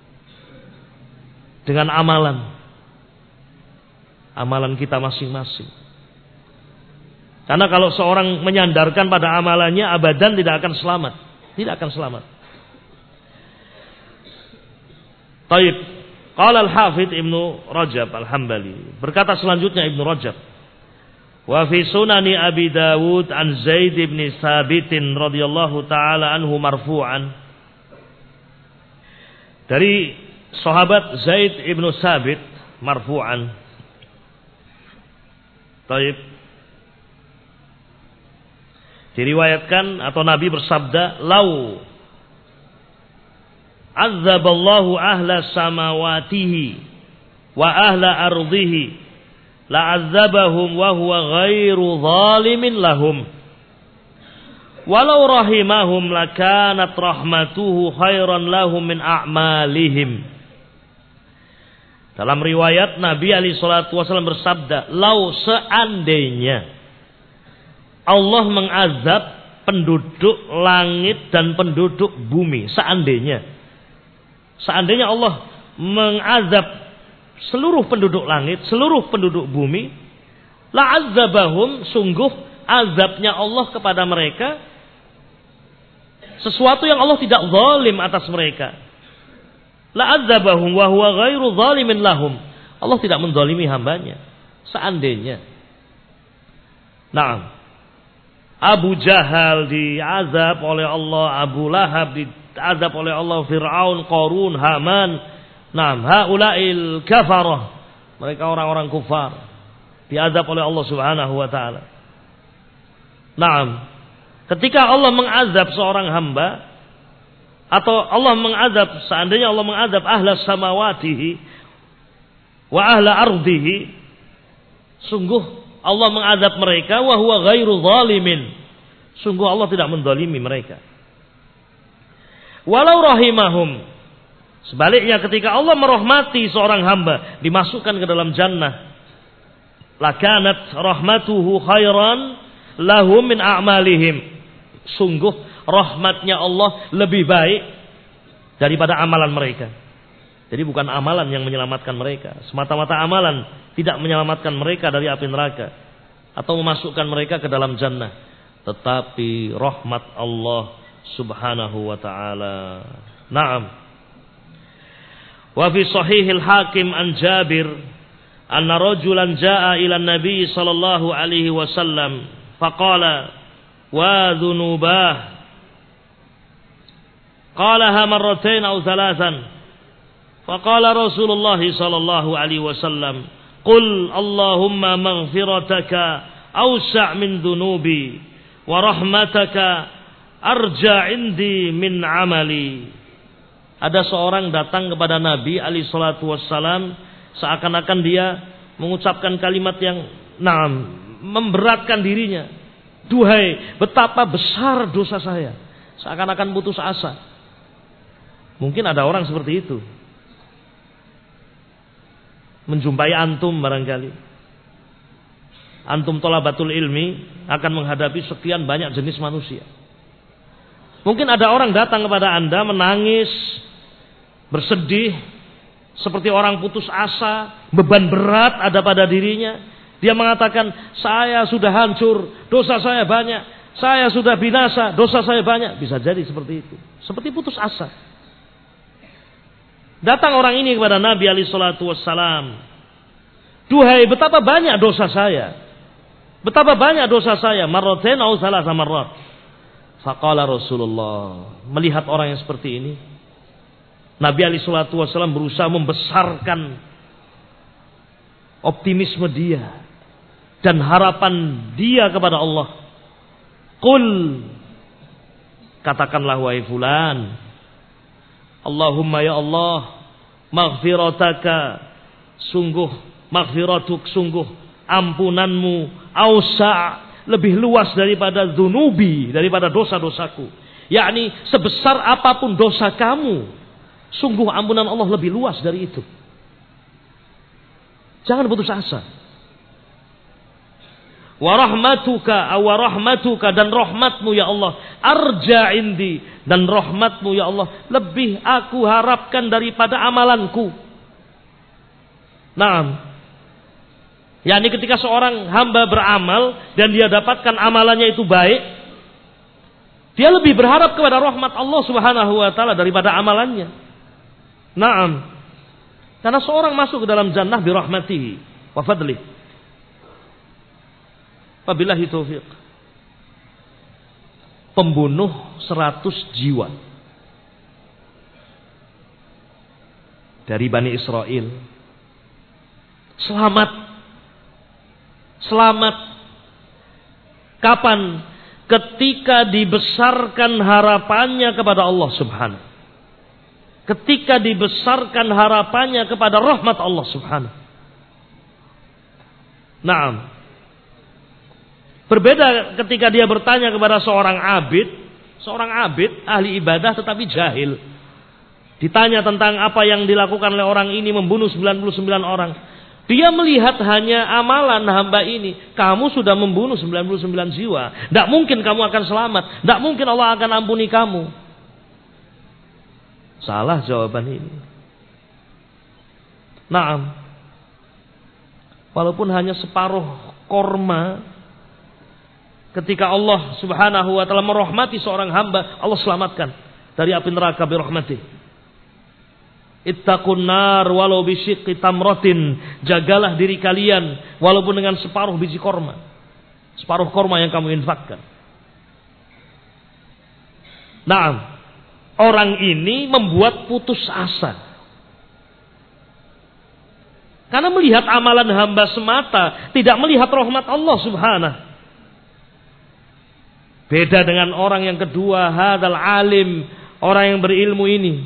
dengan amalan amalan kita masing-masing. Karena kalau seorang menyandarkan pada amalannya, abadan tidak akan selamat, tidak akan selamat. Taib. Qala al-Hafidz Ibnu Rajab Al-Hambali, berkata selanjutnya Ibnu Rajab, wa fi sunani Abi Dawud an Zaid bin Tsabit radhiyallahu taala anhu marfu'an, dari sahabat Zaid ibnu Tsabit marfu'an. Taib. Diriwayatkan atau Nabi bersabda, lau azzaballahu ahla samawatihi wa ahla ardihi la'azzabahum wa huwa ghairu zalimin lahum walau rahimahum lakanat rahmatuhu khairan lahum min a'malihim. Dalam riwayat Nabi alaihi salatu wasallam bersabda, lau seandainya Allah mengazab penduduk langit dan penduduk bumi, seandainya seandainya Allah mengazab seluruh penduduk langit, seluruh penduduk bumi, la'azzabahum, sungguh azabnya Allah kepada mereka sesuatu yang Allah tidak zalim atas mereka. La'azzabahum wa huwa ghairu zalimin lahum. Allah tidak menzalimi hambanya. Seandainya. Naam. Abu Jahal diazab oleh Allah, Abu Lahab diazab oleh Allah, Fir'aun, Qarun, Haman. Naam, haula'il kafarah. Mereka orang-orang kufar. Diazab oleh Allah Subhanahu wa taala. Naam. Ketika Allah mengazab seorang hamba, atau Allah mengazab, seandainya Allah mengazab ahla samawatihi wa ahla ardihi, sungguh Allah mengazab mereka wa huwa ghairu zalimin, sungguh Allah tidak menzalimi mereka. Walau rahimahum, sebaliknya ketika Allah merahmati seorang hamba dimasukkan ke dalam jannah, lakanat rahmatuhu khairan lahum min a'malihim, sungguh rahmatnya Allah lebih baik daripada amalan mereka. Jadi bukan amalan yang menyelamatkan mereka, semata-mata amalan tidak menyelamatkan mereka dari api neraka atau memasukkan mereka ke dalam jannah, tetapi rahmat Allah Subhanahu wa taala. Naam. Wa fi sahihil Hakim an Jabir anna rajulan jaa ila Nabi sallallahu alaihi wasallam faqala wa dzunubah qalaha marratain aw thalathan faqala Rasulullah sallallahu alaihi wasallam qul Allahumma maghfirataka awsa' min dhunubi wa rahmataka arja' indi min amali. Ada seorang datang kepada Nabi alaihi salatu wassalam, seakan-akan dia mengucapkan kalimat yang naam, memberatkan dirinya. Duhai, betapa besar dosa saya, seakan-akan putus asa. Mungkin ada orang seperti itu. Menjumpai antum barangkali. Antum thalabatul ilmi akan menghadapi sekian banyak jenis manusia. Mungkin ada orang datang kepada Anda menangis, bersedih, seperti orang putus asa, beban berat ada pada dirinya. Dia mengatakan, saya sudah hancur, dosa saya banyak, saya sudah binasa, dosa saya banyak. Bisa jadi seperti itu, seperti putus asa. Datang orang ini kepada Nabi alaihi salatu wassalam. Duhai, betapa banyak dosa saya. Betapa banyak dosa saya. Marratain aw thalatha marrat. Faqala Rasulullah, melihat orang yang seperti ini, Nabi alaihi salatu wassalam berusaha membesarkan optimisme dia dan harapan dia kepada Allah. Qul, katakanlah wahai fulan, Allahumma ya Allah, maghfirataka, sungguh maghfiratuk, sungguh ampunanmu, ausa, lebih luas daripada dzunubi, daripada dosa-dosaku. Yakni sebesar apapun dosa kamu, sungguh ampunan Allah lebih luas dari itu. Jangan putus asa. Wa rahmatuka wa rahmatuka, dan rahmatmu ya Allah, arja indi, dan rahmatmu ya Allah lebih aku harapkan daripada amalanku. Naam. yakni ketika seorang hamba beramal dan dia dapatkan amalannya itu baik, dia lebih berharap kepada rahmat Allah Subhanahu wa taala daripada amalannya. Naam. Karena seorang masuk ke dalam jannah bi rahmatihi wa fadlihi. Wabillahi taufiq. Pembunuh seratus jiwa dari Bani Israel selamat. Selamat. Kapan? Ketika dibesarkan harapannya kepada Allah Subhanahu. Ketika dibesarkan harapannya kepada rahmat Allah Subhanahu. Naam. Berbeda ketika dia bertanya kepada seorang abid, seorang abid ahli ibadah tetapi jahil. Ditanya tentang apa yang dilakukan oleh orang ini, membunuh sembilan puluh sembilan orang. Dia melihat hanya amalan hamba ini. Kamu sudah membunuh sembilan puluh sembilan jiwa. Tidak mungkin kamu akan selamat. Tidak mungkin Allah akan ampuni kamu. Salah jawaban ini. Naam. Walaupun hanya separuh korma, ketika Allah Subhanahu wa taala merahmati seorang hamba, Allah selamatkan dari api neraka bi rahmatih. Ittaqun nar walau bisyiqqi tamratin. Jagalah diri kalian walaupun dengan separuh biji korma. Separuh korma yang kamu infakkan. Naam. Orang ini membuat putus asa. Karena melihat amalan hamba semata, tidak melihat rahmat Allah Subhanahu. Beda dengan orang yang kedua, hadal alim, orang yang berilmu ini.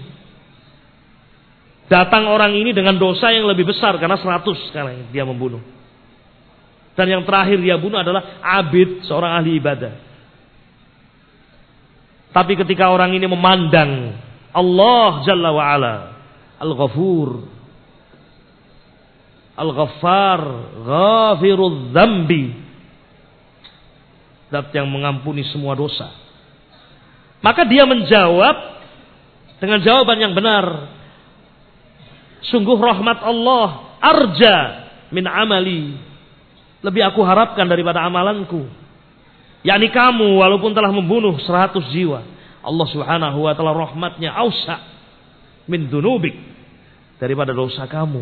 Datang orang ini dengan dosa yang lebih besar karena seratus sekarang dia membunuh. Dan yang terakhir dia bunuh adalah abid, seorang ahli ibadah. Tapi ketika orang ini memandang Allah Jalla wa Ala, Al-Ghafur, Al-Ghaffar, Ghafirudz Dzambi, zat yang mengampuni semua dosa. Maka dia menjawab dengan jawaban yang benar. Sungguh rahmat Allah arja min amali, lebih aku harapkan daripada amalanku. Yakni kamu walaupun telah membunuh seratus jiwa, Allah Subhanahu wa taala rahmatnya ausa min dunubik, daripada dosa kamu.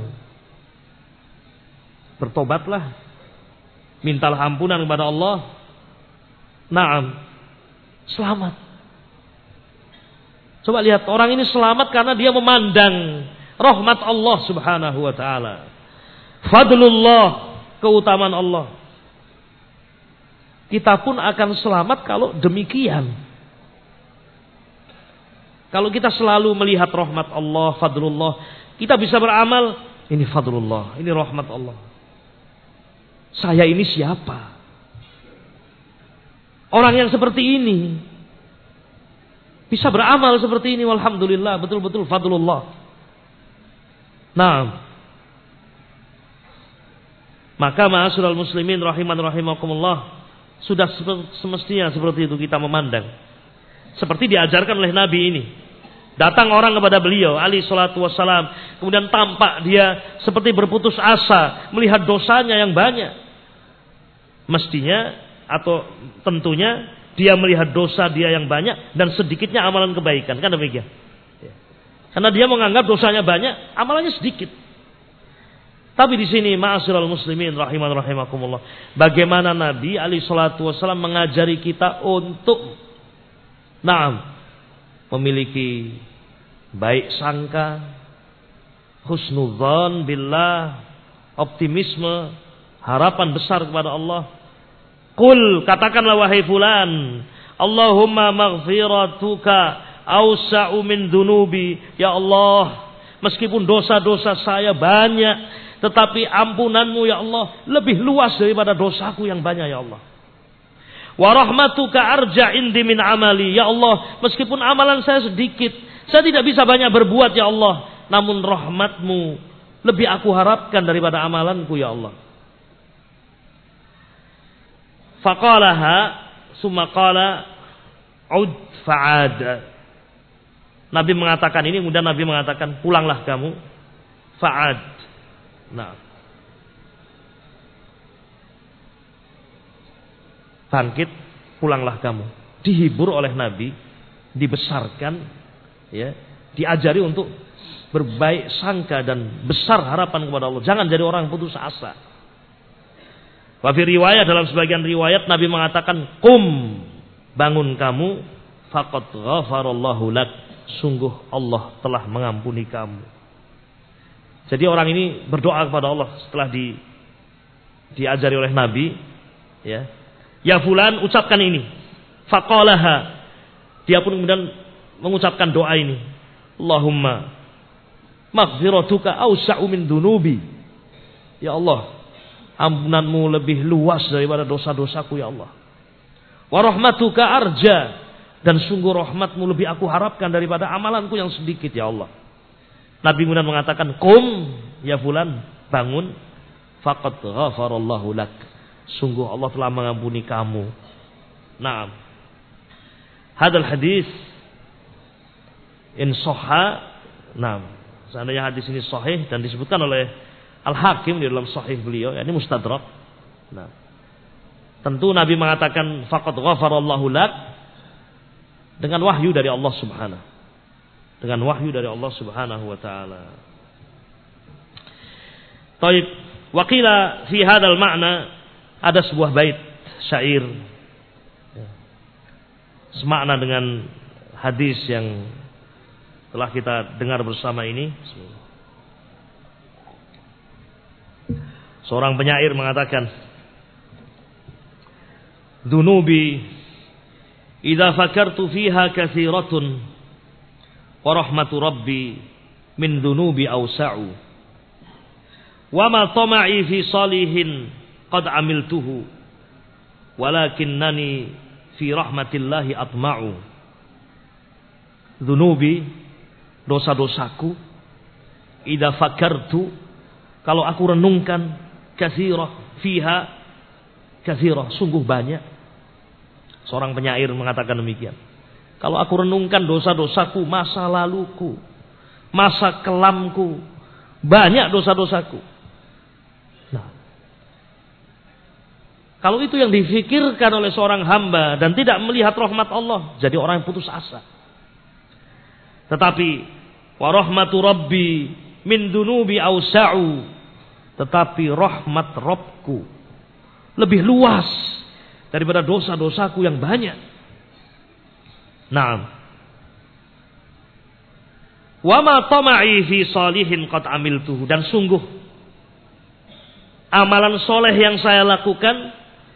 Bertobatlah, mintalah ampunan kepada Allah. Naam, selamat. Coba lihat, orang ini selamat karena dia memandang rahmat Allah Subhanahu wa taala. Fadlullah, keutamaan Allah. Kita pun akan selamat kalau demikian. Kalau kita selalu melihat rahmat Allah, fadlullah, kita bisa beramal, ini fadlullah, ini rahmat Allah. Saya ini siapa? Orang yang seperti ini bisa beramal seperti ini, walhamdulillah, betul-betul fadlullah. Nah, maka ma'asyiral muslimin rahiman rahimakumullah, sudah semestinya seperti itu kita memandang. Seperti diajarkan oleh Nabi ini. Datang orang kepada beliau alaihi salatu wassalam, kemudian tampak dia seperti berputus asa melihat dosanya yang banyak. Mestinya atau tentunya dia melihat dosa dia yang banyak dan sedikitnya amalan kebaikan, kan demikian. Karena dia menganggap dosanya banyak, amalannya sedikit. Tapi di sini ma'asyiral muslimin rahiman rahimakumullah, bagaimana Nabi alaihi salatu wasallam mengajari kita untuk naam memiliki baik sangka, husnudzon billah, optimisme, harapan besar kepada Allah. Qul, katakanlah wahai fulan, Allahumma maghfiratuka awsa'u min dunubi. Ya Allah, meskipun dosa-dosa saya banyak, tetapi ampunanmu ya Allah lebih luas daripada dosaku yang banyak ya Allah. Wa rahmatuka arja indi min amali, ya Allah, meskipun amalan saya sedikit, saya tidak bisa banyak berbuat ya Allah, namun rahmatmu lebih aku harapkan daripada amalanku ya Allah. Faqalaha summa qala ud fa'ad. Nabi mengatakan ini, kemudian Nabi mengatakan pulanglah kamu. Fa'ad. Nah, bangkit, pulanglah kamu. Dihibur oleh Nabi, dibesarkan, ya, diajari untuk berbaik sangka dan besar harapan kepada Allah. Jangan jadi orang putus asa. Wa fi riwayat, dalam sebagian riwayat Nabi mengatakan, "Qum, bangun kamu, faqad ghafarallahu lak, sungguh Allah telah mengampuni kamu." Jadi orang ini berdoa kepada Allah setelah di diajari oleh Nabi, ya. Ya fulan, ucapkan ini. Faqalaha. Dia pun kemudian mengucapkan doa ini. Allahumma maghfiratuka awsa'u min dunubi. Ya Allah, ampunanmu lebih luas daripada dosa-dosaku ya Allah. Wa rahmatuka arja, dan sungguh rahmatmu lebih aku harapkan daripada amalanku yang sedikit ya Allah. Nabi kemudian mengatakan, "Qum ya fulan, bangun, faqad ghafarallahu lak, sungguh Allah telah mengampuni kamu." Naam. Hadal hadis in sahha, naam, seandainya hadis ini sahih dan disebutkan oleh Al-Hakim di dalam sahih beliau, yakni Mustadrak. Nah, tentu Nabi mengatakan faqad ghafarallahu lak dengan wahyu dari Allah Subhanahu. Dengan wahyu dari Allah Subhanahu wa taala. Taib, wa qila fi hadzal ma'na, ada sebuah bait syair semakna dengan hadis yang telah kita dengar bersama ini. Seorang penyair mengatakan, "Dunubi idza fakartu fiha katsiratun, wa rahmatu rabbi min dunubi awsa'u, wa ma tama'i fi salihin qad amiltuhu, walakinnani fi rahmatillahi atma'u." Dunubi, dosa-dosaku, idza fakartu, kalau aku renungkan, katsirah fiha, katsirah, sungguh banyak. Seorang penyair mengatakan demikian. Kalau aku renungkan dosa-dosaku, masa laluku, masa kelamku, banyak dosa-dosaku. Nah, kalau itu yang difikirkan oleh seorang hamba dan tidak melihat rahmat Allah, jadi orang yang putus asa. Tetapi wa rahmatu rabbi min dunubi awsa'u, tetapi rahmat Rabbku lebih luas daripada dosa-dosaku yang banyak. Naam. Wa ma tama'i fi salihin qad amiltuhu, dan sungguh amalan soleh yang saya lakukan,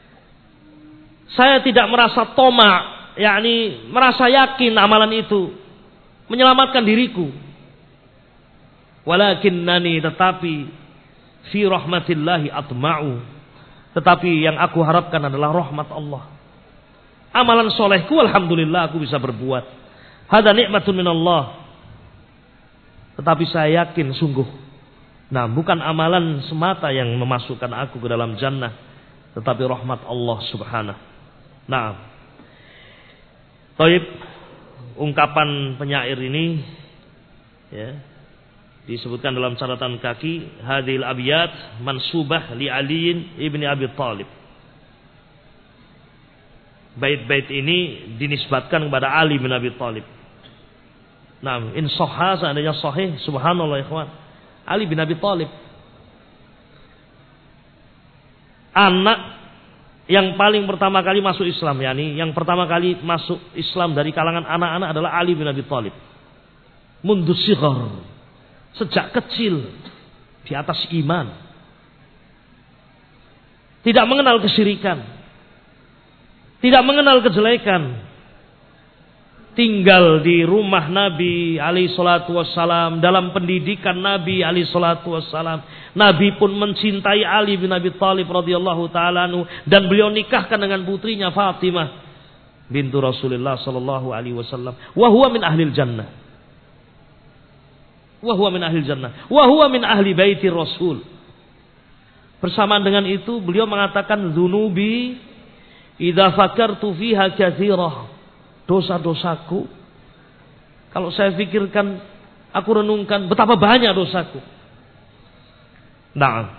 saya tidak merasa toma', yakni merasa yakin amalan itu menyelamatkan diriku. Walakinnani, tetapi fi rahmatillahi atma'u, tetapi yang aku harapkan adalah rahmat Allah. Amalan solehku alhamdulillah aku bisa berbuat. Hada nikmatun minallah. Tetapi saya yakin sungguh, nah, bukan amalan semata yang memasukkan aku ke dalam jannah, tetapi rahmat Allah Subhanahu. Nah, taib, ungkapan penyair ini, ya, disebutkan dalam catatan kaki, hadhil abiyat mansubah li Ali ibni Abi Thalib. Bait-bait ini dinisbatkan kepada Ali bin Abi Thalib. Nah, in sahha, seandainya sahih, subhanallah ikhwan, Ali bin Abi Thalib, anak yang paling pertama kali masuk Islam, yakni yang pertama kali masuk Islam dari kalangan anak-anak adalah Ali bin Abi Thalib. Mundu sighar, sejak kecil di atas iman, tidak mengenal kesyirikan, tidak mengenal kejelekan. tinggal di rumah Nabi alaihi salatu wassalam, dalam pendidikan Nabi alaihi salatu wassalam. Nabi pun mencintai Ali bin Abi Thalib radhiyallahu taala anhu, dan beliau nikahkan dengan putrinya Fatimah bintu Rasulullah sallallahu alaihi wasallam. Wa huwa min ahlil jannah. Wa huwa min ahlil jannah. Wa huwa min ahli baiti Rasul. Bersamaan dengan itu beliau mengatakan, "Dzunubi idza fakartu fiha katsirah." Dosa-dosaku, kalau saya pikirkan, aku renungkan betapa banyak dosaku. Naam.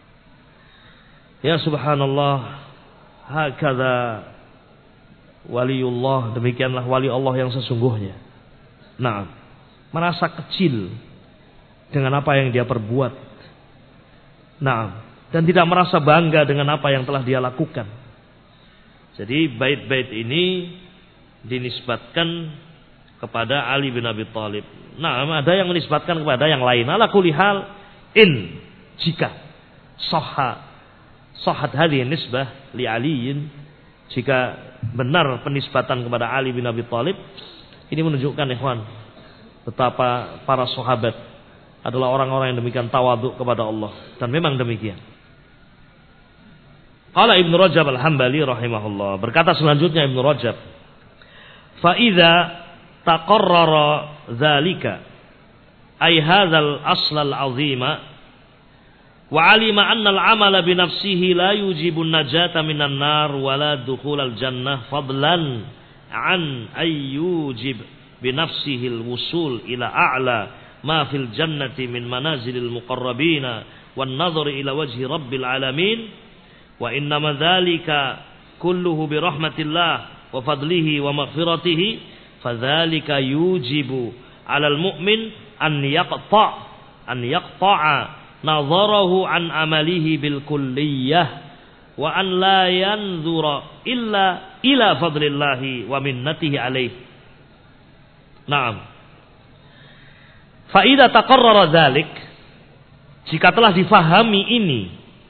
Ya subhanallah, hakadha waliullah, demikianlah wali Allah yang sesungguhnya. Naam. Merasa kecil dengan apa yang dia perbuat. Naam. Dan tidak merasa bangga dengan apa yang telah dia lakukan. Jadi bait-bait ini dinisbatkan kepada Ali bin Abi Thalib. Nah, ada yang menisbatkan kepada yang lain. Ala kulli hal, in jika sahha sahhat hadhihi nisbah li Aliin, jika benar penisbatan kepada Ali bin Abi Thalib, ini menunjukkan ikhwan betapa para sahabat adalah orang-orang yang demikian tawadhu kepada Allah, dan memang demikian. Qala Ibnu Rajab Al-Hambali rahimahullah, berkata selanjutnya Ibnu Rajab, فَإِذَا تَقَرَّرَ ذَلِكَ أي هذا الأصل العظيم وعلم أن العمل بنفسه لا يوجب النجاة من النار ولا دخول الجنة فضلا عن أن يوجب بنفسه الوصول إلى أعلى ما في الجنة من منازل المقربين والنظر إلى وجه رب العالمين وإنما ذلك كله برحمة الله وفضله ومغفرته فذلك يوجب على المؤمن أن يقطع أن يقطع نظره عن عمله بالكلية وأن لا ينظر إلا إلى فضل الله ومنته عليه. نعم. فإذا تقرر ذلك, jika telah difahami ini,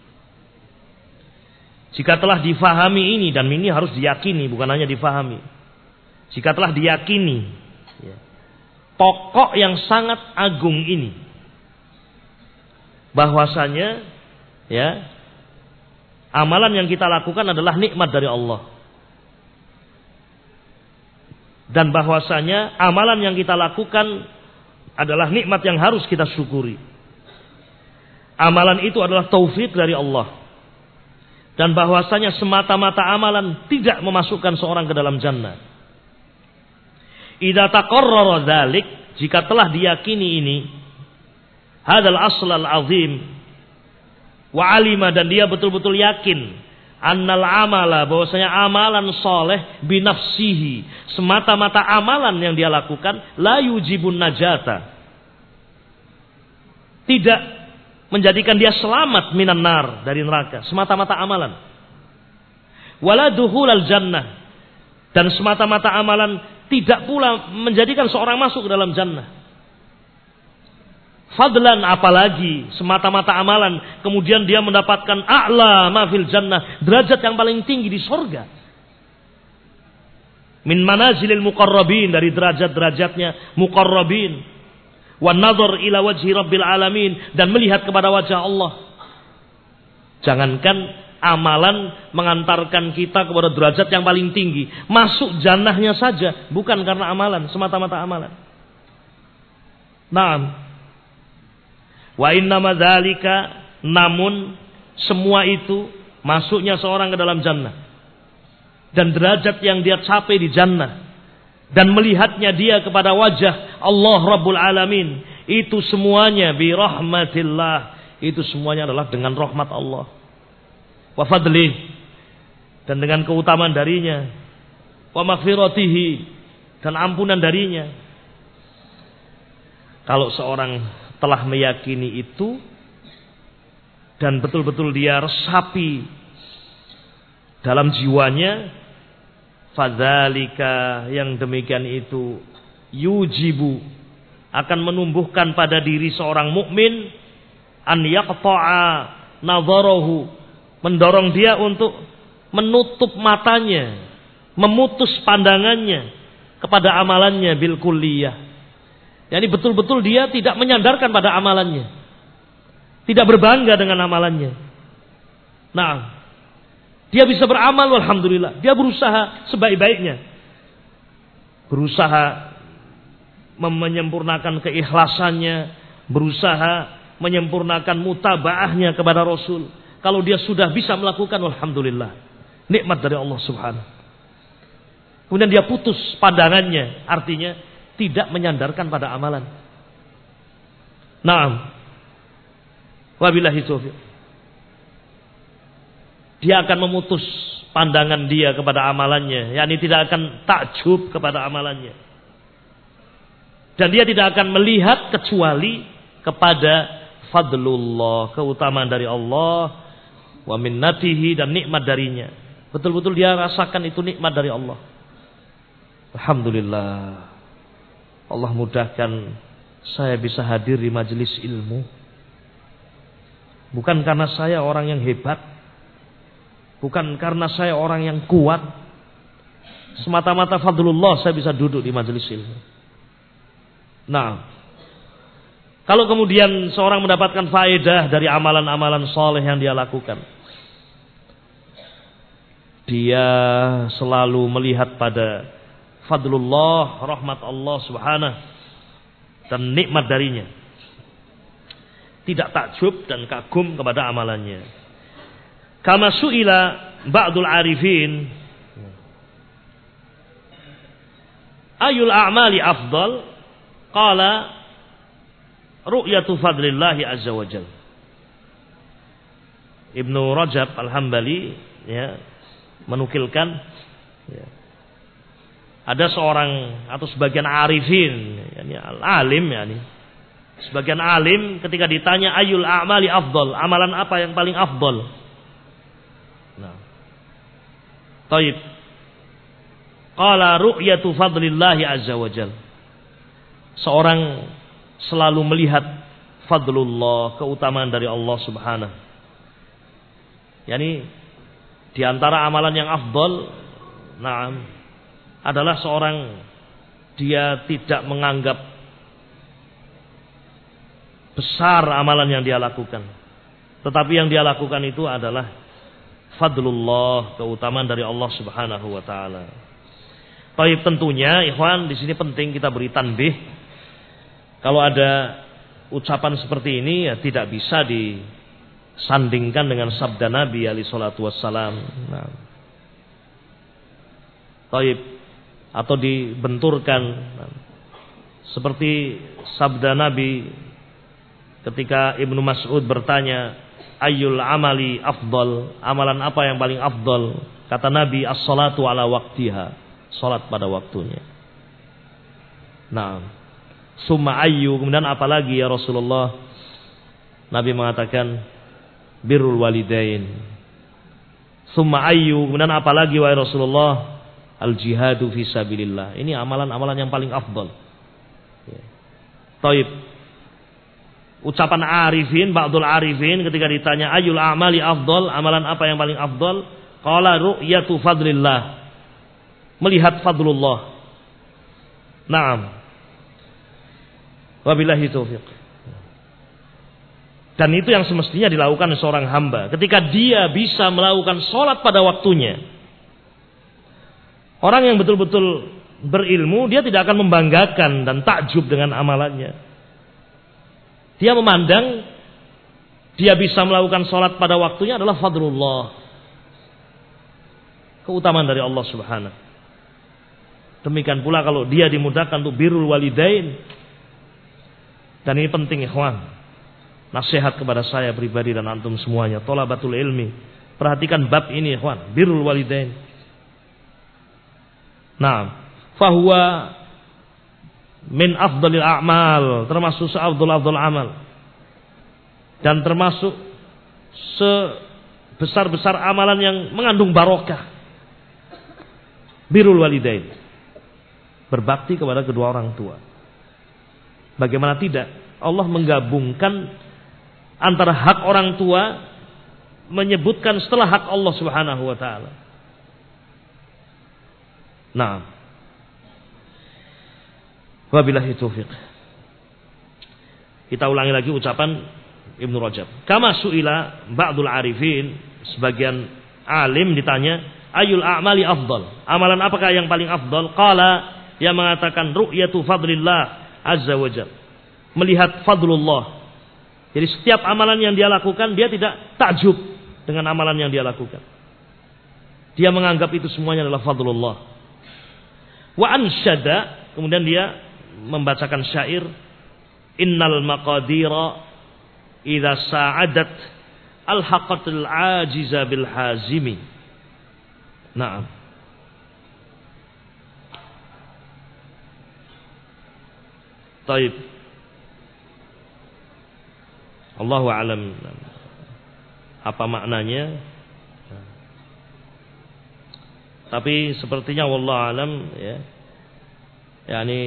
Jika telah difahami ini, dan ini harus diyakini, bukan hanya difahami. Jika telah diyakini ya, pokok yang sangat agung ini, bahwasanya ya, amalan yang kita lakukan adalah nikmat dari Allah, dan bahwasanya amalan yang kita lakukan adalah nikmat yang harus kita syukuri. Amalan itu adalah taufik dari Allah, dan bahwasanya semata-mata amalan tidak memasukkan seorang ke dalam jannah. Idza taqarrara dzalik, jika telah diyakini ini, hadzal aslal azim, wa alima, dan dia betul-betul yakin, annal amala, bahwasanya amalan soleh binafsihi, semata-mata amalan yang dia lakukan, la yujibun najata, tidak menjadikan dia selamat minan nar, dari neraka, semata-mata amalan. Wala dukhulal jannah, dan semata-mata amalan tidak pula menjadikan seorang masuk ke dalam jannah. Fadlan, apalagi semata-mata amalan kemudian dia mendapatkan a'la ma fil jannah, derajat yang paling tinggi di surga. Min manazilil muqarrabin, dari derajat-derajatnya muqarrabin. Wan nazar ila wajhi rabbil alamin, dan melihat kepada wajah Allah. Jangankan amalan mengantarkan kita kepada derajat yang paling tinggi, masuk jannahnya saja bukan karena amalan, semata-mata amalan. Naam. Wa innama dzalika, namun semua itu, masuknya seorang ke dalam jannah dan derajat yang dia capai di jannah dan melihatnya dia kepada wajah Allah Rabbul Alamin, itu semuanya bi rahmatillah, itu semuanya adalah dengan rahmat Allah, wa fadlih, dan dengan keutamaan darinya, wa maghfiratihi, dan ampunan darinya. Kalau seorang telah meyakini itu dan betul-betul dia resapi dalam jiwanya, fadzalika, yang demikian itu, yujibu, akan menumbuhkan pada diri seorang mukmin, an yaqta'a nadharahu, mendorong dia untuk menutup matanya, memutus pandangannya, kepada amalannya bil kulliyah. Yani betul-betul dia tidak menyandarkan pada amalannya. Tidak berbangga dengan amalannya. Nah, dia bisa beramal alhamdulillah. Dia berusaha sebaik-baiknya. Berusaha menyempurnakan keikhlasannya, berusaha menyempurnakan mutabaahnya kepada Rasul. Kalau dia sudah bisa melakukan alhamdulillah. Nikmat dari Allah Subhanahu. Kemudian dia putus pandangannya, artinya tidak menyandarkan pada amalan. Naam. Wabillahi taufiq. Dia akan memutus pandangan dia kepada amalannya, yakni tidak akan takjub kepada amalannya. Dan dia tidak akan melihat kecuali kepada fadlullah, keutamaan dari Allah, wa minnatihi, dan nikmat darinya. Betul-betul dia rasakan itu nikmat dari Allah. Alhamdulillah. Allah mudahkan saya bisa hadir di majelis ilmu. Bukan karena saya orang yang hebat, bukan karena saya orang yang kuat. Semata-mata fadlullah saya bisa duduk di majelis ilmu. Nah, kalau kemudian seorang mendapatkan faedah dari amalan-amalan soleh yang dia lakukan, dia selalu melihat pada fadlullah, rahmat Allah Subhanahu, dan nikmat darinya. Tidak takjub dan kagum kepada amalannya. Kama su'ila ba'dul arifin, ayul a'mali afdal? Qala ru'yatu fadlillahi azza wa jalla. Ibnu Rajab Al-Hambali ya, menukilkan ya, ada seorang atau sebagian arifin, yani al-alim, yani sebagian alim ketika ditanya ayul a'mali afdal, amalan apa yang paling afdal? Nah, taib. Qala ru'yatu fadlillahi azza wa jalla. Seorang selalu melihat fadlullah, keutamaan dari Allah Subhanahu. Yani di antara amalan yang afdal, nah, adalah seorang dia tidak menganggap besar amalan yang dia lakukan, tetapi yang dia lakukan itu adalah fadlullah, keutamaan dari Allah Subhanahu wa taala. Baik, tentunya ikhwan di sini penting kita beri tanbih. Kalau ada ucapan seperti ini ya tidak bisa disandingkan dengan sabda Nabi alaihi salatu wassalam. Nah, baik, atau dibenturkan seperti sabda Nabi ketika Ibnu Mas'ud bertanya, ayyul amali afdal, amalan apa yang paling afdal? Kata Nabi, as-salatu ala waqtiha, salat pada waktunya. Nah, summa ayyu, kemudian apalagi ya Rasulullah? Nabi mengatakan birrul walidain. Summa ayyu, kemudian apalagi wahai Rasulullah? Al jihadu fi sabilillah. Ini amalan-amalan yang paling afdal. Ya. Taib. Ucapan arifin, ba'dul arifin ketika ditanya ayyul a'mali afdal, amalan apa yang paling afdal? Qala ru'yatu fadlillah. Melihat fadlullah. Naam. Wabillahi taufiq. Dan itu yang semestinya dilakukan seorang hamba ketika dia bisa melakukan sholat pada waktunya. Orang yang betul-betul berilmu, dia tidak akan membanggakan dan takjub dengan amalannya. Dia memandang dia bisa melakukan sholat pada waktunya adalah fadlullah, keutamaan dari Allah Subhanahu. Demikian pula kalau dia dimudahkan untuk birrul walidain. Dan ini penting ikhwan, nasihat kepada saya pribadi dan antum semuanya, thalabatul ilmi, perhatikan bab ini ikhwan, birrul walidain. Nah, fahuwa min afdalil a'mal, termasuk seafdal-afdal amal, dan termasuk sebesar-besar amalan yang mengandung barokah. Birrul walidain, berbakti kepada kedua orang tua. Bagaimana tidak? Allah menggabungkan antara hak orang tua, menyebutkan setelah hak Allah Subhanahu wa taala. Nah, Wabillahi taufiq. Kita ulangi lagi ucapan Ibnu Rajab. Kama su'ila ba'dul arifin, sebagian alim ditanya, ayul a'mali afdal? Amalan apakah yang paling afdal? Qala, yang mengatakan ru'yatu fadlillah azza wajalla. Melihat fadlullah. Jadi setiap amalan yang dia lakukan, dia tidak takjub dengan amalan yang dia lakukan. Dia menganggap itu semuanya adalah fadlullah. Wa ansyada, kemudian dia membacakan syair, innal maqadira idza sa'adat alhaqatul ajiza bil hazimi. Naam. Taib. Allahu a'lam apa maknanya. Tapi sepertinya wallahu a'lam ya. yakni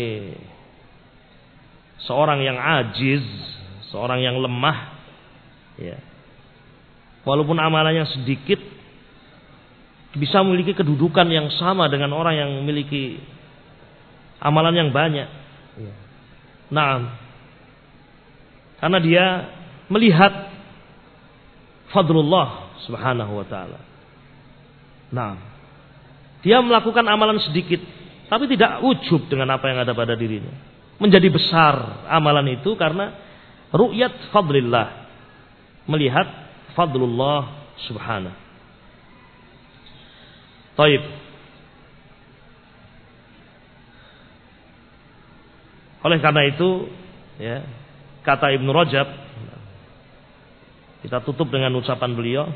seorang yang ajiz, seorang yang lemah ya. Walaupun amalannya sedikit bisa memiliki kedudukan yang sama dengan orang yang memiliki amalan yang banyak. Ya. Nah, karena dia melihat fadlullah subhanahu wa ta'ala. Nah, dia melakukan amalan sedikit, tapi tidak ujub dengan apa yang ada pada dirinya. Menjadi besar amalan itu karena ru'yat fadlillah, melihat fadlullah subhanahu. Taib. Oleh karena itu, ya, kata Ibnu Rajab, kita tutup dengan ucapan beliau,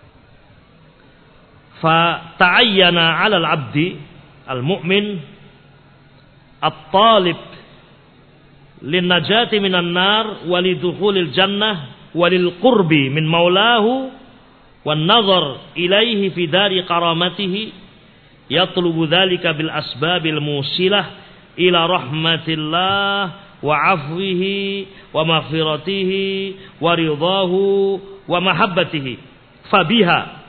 fa ta'ayyana 'alal 'abdi al-mu'min at-talib lin-najati minan nar wa lidukhulil jannah wa lil qurbi min maulahu wan nazar ilaihi fi dari karamatihi yatlubu dzalika bil asbabil musilah ila rahmatillah wa afwihi wa maghfiratihi wa ridahu wa mahabbatihi fabiha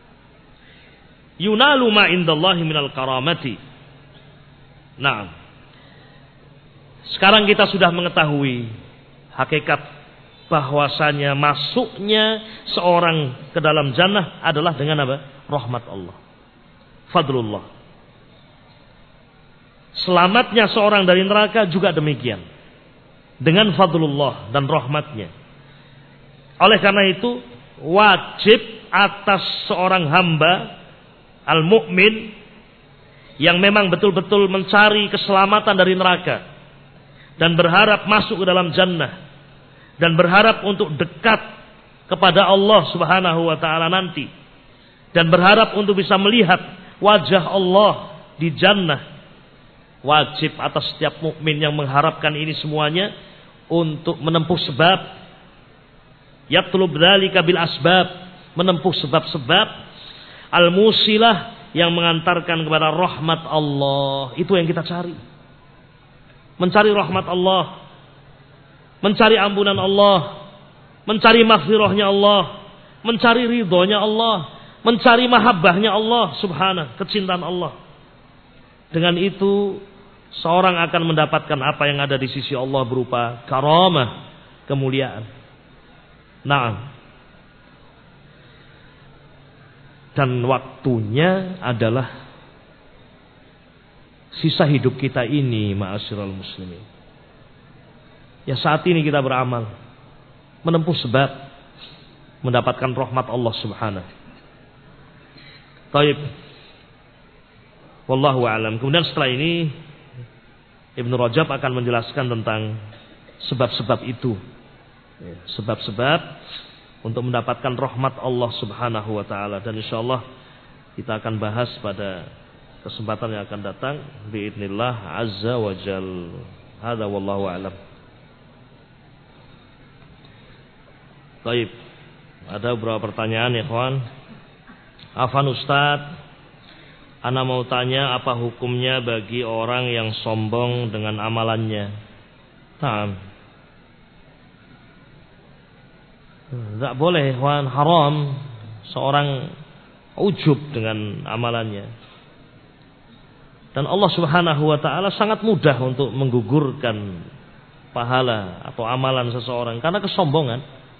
yunalu ma indallahi minal karamati. Nah, sekarang kita sudah mengetahui hakikat bahwasanya masuknya seorang ke dalam jannah adalah dengan apa? Rahmat Allah, fadlullah. Selamatnya seorang dari neraka juga demikian, dengan fadlullah dan rahmatnya. Oleh karena itu wajib atas seorang hamba al-mu'min yang memang betul-betul mencari keselamatan dari neraka dan berharap masuk ke dalam jannah dan berharap untuk dekat kepada Allah Subhanahu wa taala nanti dan berharap untuk bisa melihat wajah Allah di jannah. Wajib atas setiap mukmin yang mengharapkan ini semuanya untuk menempuh sebab, yatlub dzalika bil asbab, menempuh sebab-sebab al-musilah yang mengantarkan kepada rahmat Allah. Itu yang kita cari. Mencari rahmat Allah, mencari ampunan Allah, mencari maghfirahnya Allah, mencari ridhonya Allah, mencari mahabbahnya Allah subhanahu, kecintaan Allah. Dengan itu seorang akan mendapatkan apa yang ada di sisi Allah berupa karamah, kemuliaan. Nah, dan waktunya adalah sisa hidup kita ini, ma'asyiral muslimin. Ya, saat ini kita beramal, menempuh sebab mendapatkan rahmat Allah subhanahu. Taib. Wallahu a'lam. Kemudian setelah ini Ibnu Rajab akan menjelaskan tentang sebab-sebab itu, sebab-sebab untuk mendapatkan rahmat Allah subhanahu wa ta'ala. Dan insyaallah kita akan bahas pada kesempatan yang akan datang biidznillah azza wa jal. Hadza wallahu a'lam. Baik, ada beberapa pertanyaan ya kawan. Afan Ustaz, ana mau tanya apa hukumnya bagi orang yang sombong dengan amalannya? Nah, tidak boleh, wan, haram seorang ujub dengan amalannya. Dan Allah Subhanahu wa taala sangat mudah untuk menggugurkan pahala atau amalan seseorang karena kesombongan.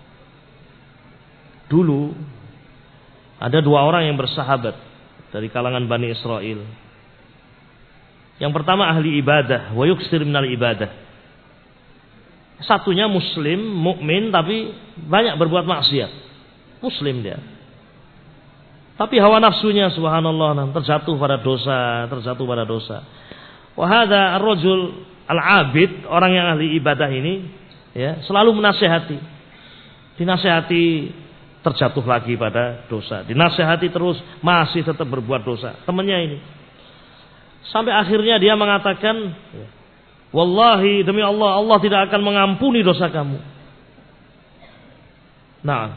Dulu ada dua orang yang bersahabat dari kalangan Bani Israel. Yang pertama ahli ibadah, wa yuksir minal ibadah. Satunya muslim, mukmin tapi banyak berbuat maksiat. Muslim dia. Tapi hawa nafsunya subhanallah terjatuh pada dosa, terjatuh pada dosa. Wa hadza ar-rajul al-abid, orang yang ahli ibadah ini ya, selalu menasihati. Dinasihati terjatuh lagi pada dosa. Dinasihati terus masih tetap berbuat dosa. Temannya ini. Sampai akhirnya dia mengatakan, wallahi demi Allah, Allah tidak akan mengampuni dosa kamu. Nah.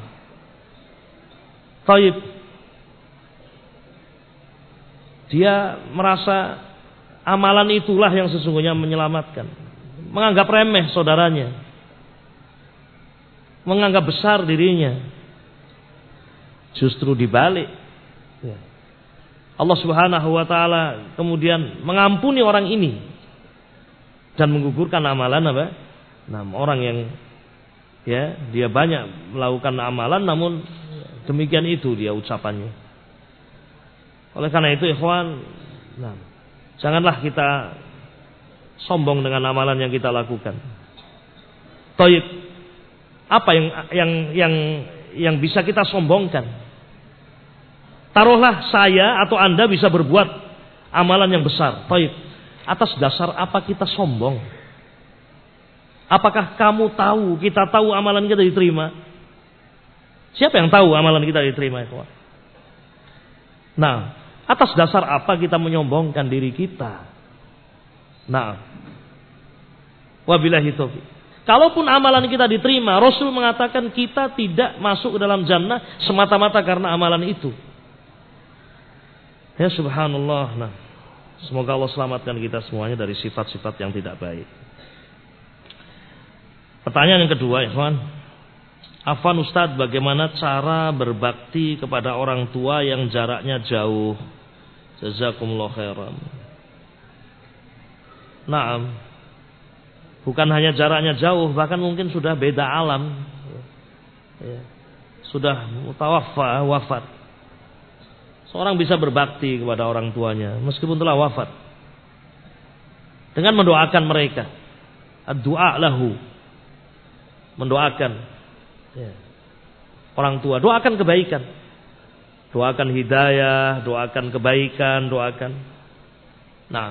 Taib. Dia merasa amalan itulah yang sesungguhnya menyelamatkan. Menganggap remeh saudaranya. Menganggap besar dirinya. Justru dibalik. Allah Subhanahu wa taala kemudian mengampuni orang ini dan menggugurkan amalan apa? Nah, orang yang ya, dia banyak melakukan amalan namun demikian itu dia ucapannya. Oleh karena itu ikhwan, nah, janganlah kita sombong dengan amalan yang kita lakukan. Taib, apa yang yang yang yang bisa kita sombongkan? Taruhlah saya atau Anda bisa berbuat amalan yang besar. Taib, atas dasar apa kita sombong? Apakah kamu tahu, kita tahu amalan kita diterima? Siapa yang tahu amalan kita diterima, ikhwan? Nah, atas dasar apa kita menyombongkan diri kita? Nah, wabillahi taufiq. Kalaupun amalan kita diterima, Rasul mengatakan kita tidak masuk ke dalam jannah semata-mata karena amalan itu. Ya subhanallah. Nah, semoga Allah selamatkan kita semuanya dari sifat-sifat yang tidak baik. Pertanyaan yang kedua, ikhwan. Afwan Ustadz, bagaimana cara berbakti kepada orang tua yang jaraknya jauh? Jazakumullah khairan. Naam. Bukan hanya jaraknya jauh, bahkan mungkin sudah beda alam. Ya. Sudah mutawaffa, wafat. Seorang bisa berbakti kepada orang tuanya meskipun telah wafat. Dengan mendoakan mereka. Ad-du'a lahu. Mendoakan ya, orang tua, doakan kebaikan. Doakan hidayah, doakan kebaikan, doakan. Nah.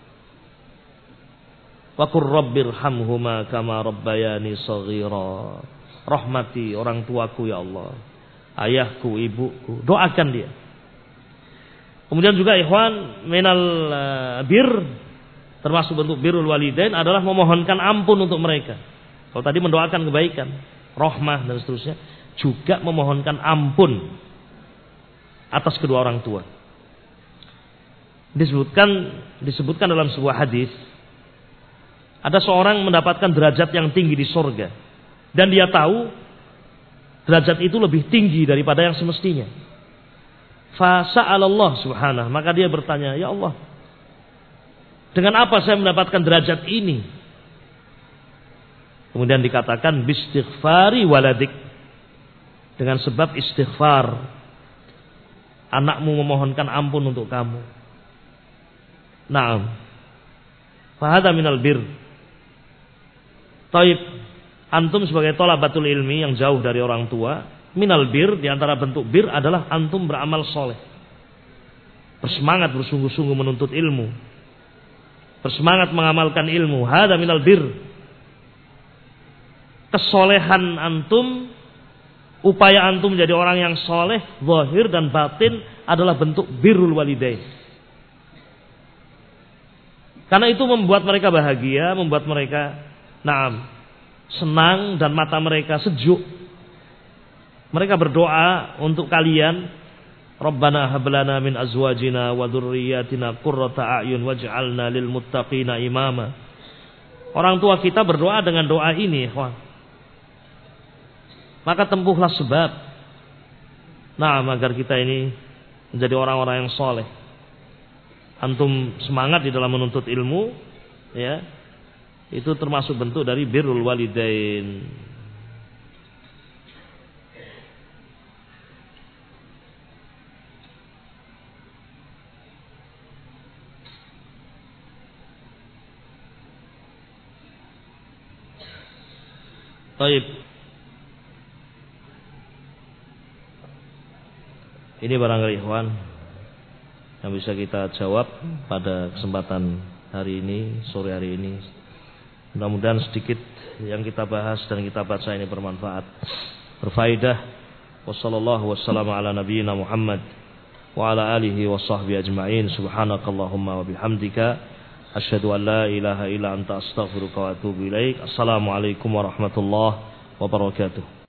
Wa qur rabbirhamhuma kama rabbayani shaghira. Rahmati orang tuaku ya Allah. Ayahku, ibuku, doakan dia. Kemudian juga ikhwan minal bir, termasuk bentuk birrul walidain adalah memohonkan ampun untuk mereka. Kalau tadi mendoakan kebaikan, rahmah dan seterusnya, juga memohonkan ampun atas kedua orang tua. Disebutkan disebutkan dalam sebuah hadis, ada seorang mendapatkan derajat yang tinggi di surga dan dia tahu derajat itu lebih tinggi daripada yang semestinya. Fa sa'alallah subhanahu, maka dia bertanya, ya Allah, dengan apa saya mendapatkan derajat ini? Kemudian dikatakan bistighfari waladik, dengan sebab istighfar anakmu memohonkan ampun untuk kamu. Naam. Fahada minal bir. Taib, antum sebagai thalabatul ilmi yang jauh dari orang tua, minal bir, di antara bentuk bir adalah antum beramal soleh. Bersemangat bersungguh-sungguh menuntut ilmu. Bersemangat mengamalkan ilmu. Hada minal bir. Kesolehan antum, upaya antum menjadi orang yang soleh, zahir dan batin adalah bentuk birrul walidain. Karena itu membuat mereka bahagia, membuat mereka naam, senang dan mata mereka sejuk. Mereka berdoa untuk kalian, Rabbana hablana min azwajina wa dzurriyyatina qurrata a'yun waj'alna lil muttaqina imama. Orang tua kita berdoa dengan doa ini, ikhwan. Maka tempuhlah sebab, nah, agar kita ini menjadi orang-orang yang soleh. antum semangat di dalam menuntut ilmu, ya, itu termasuk bentuk dari birrul walidain. Baik. Ini barangkali ikhwan yang bisa kita jawab pada kesempatan hari ini, sore hari ini. Mudah-mudahan sedikit yang kita bahas dan kita baca ini bermanfaat, berfaedah. Wassallallahu wassalamu ala nabiyyina Muhammad wa ala alihi wa sahbihi ajma'in. Subhanakallahumma wa bihamdika asyhadu an la ilaha illa anta astaghfiruka wa atubu ilaik. Assalamualaikum warahmatullahi wabarakatuh.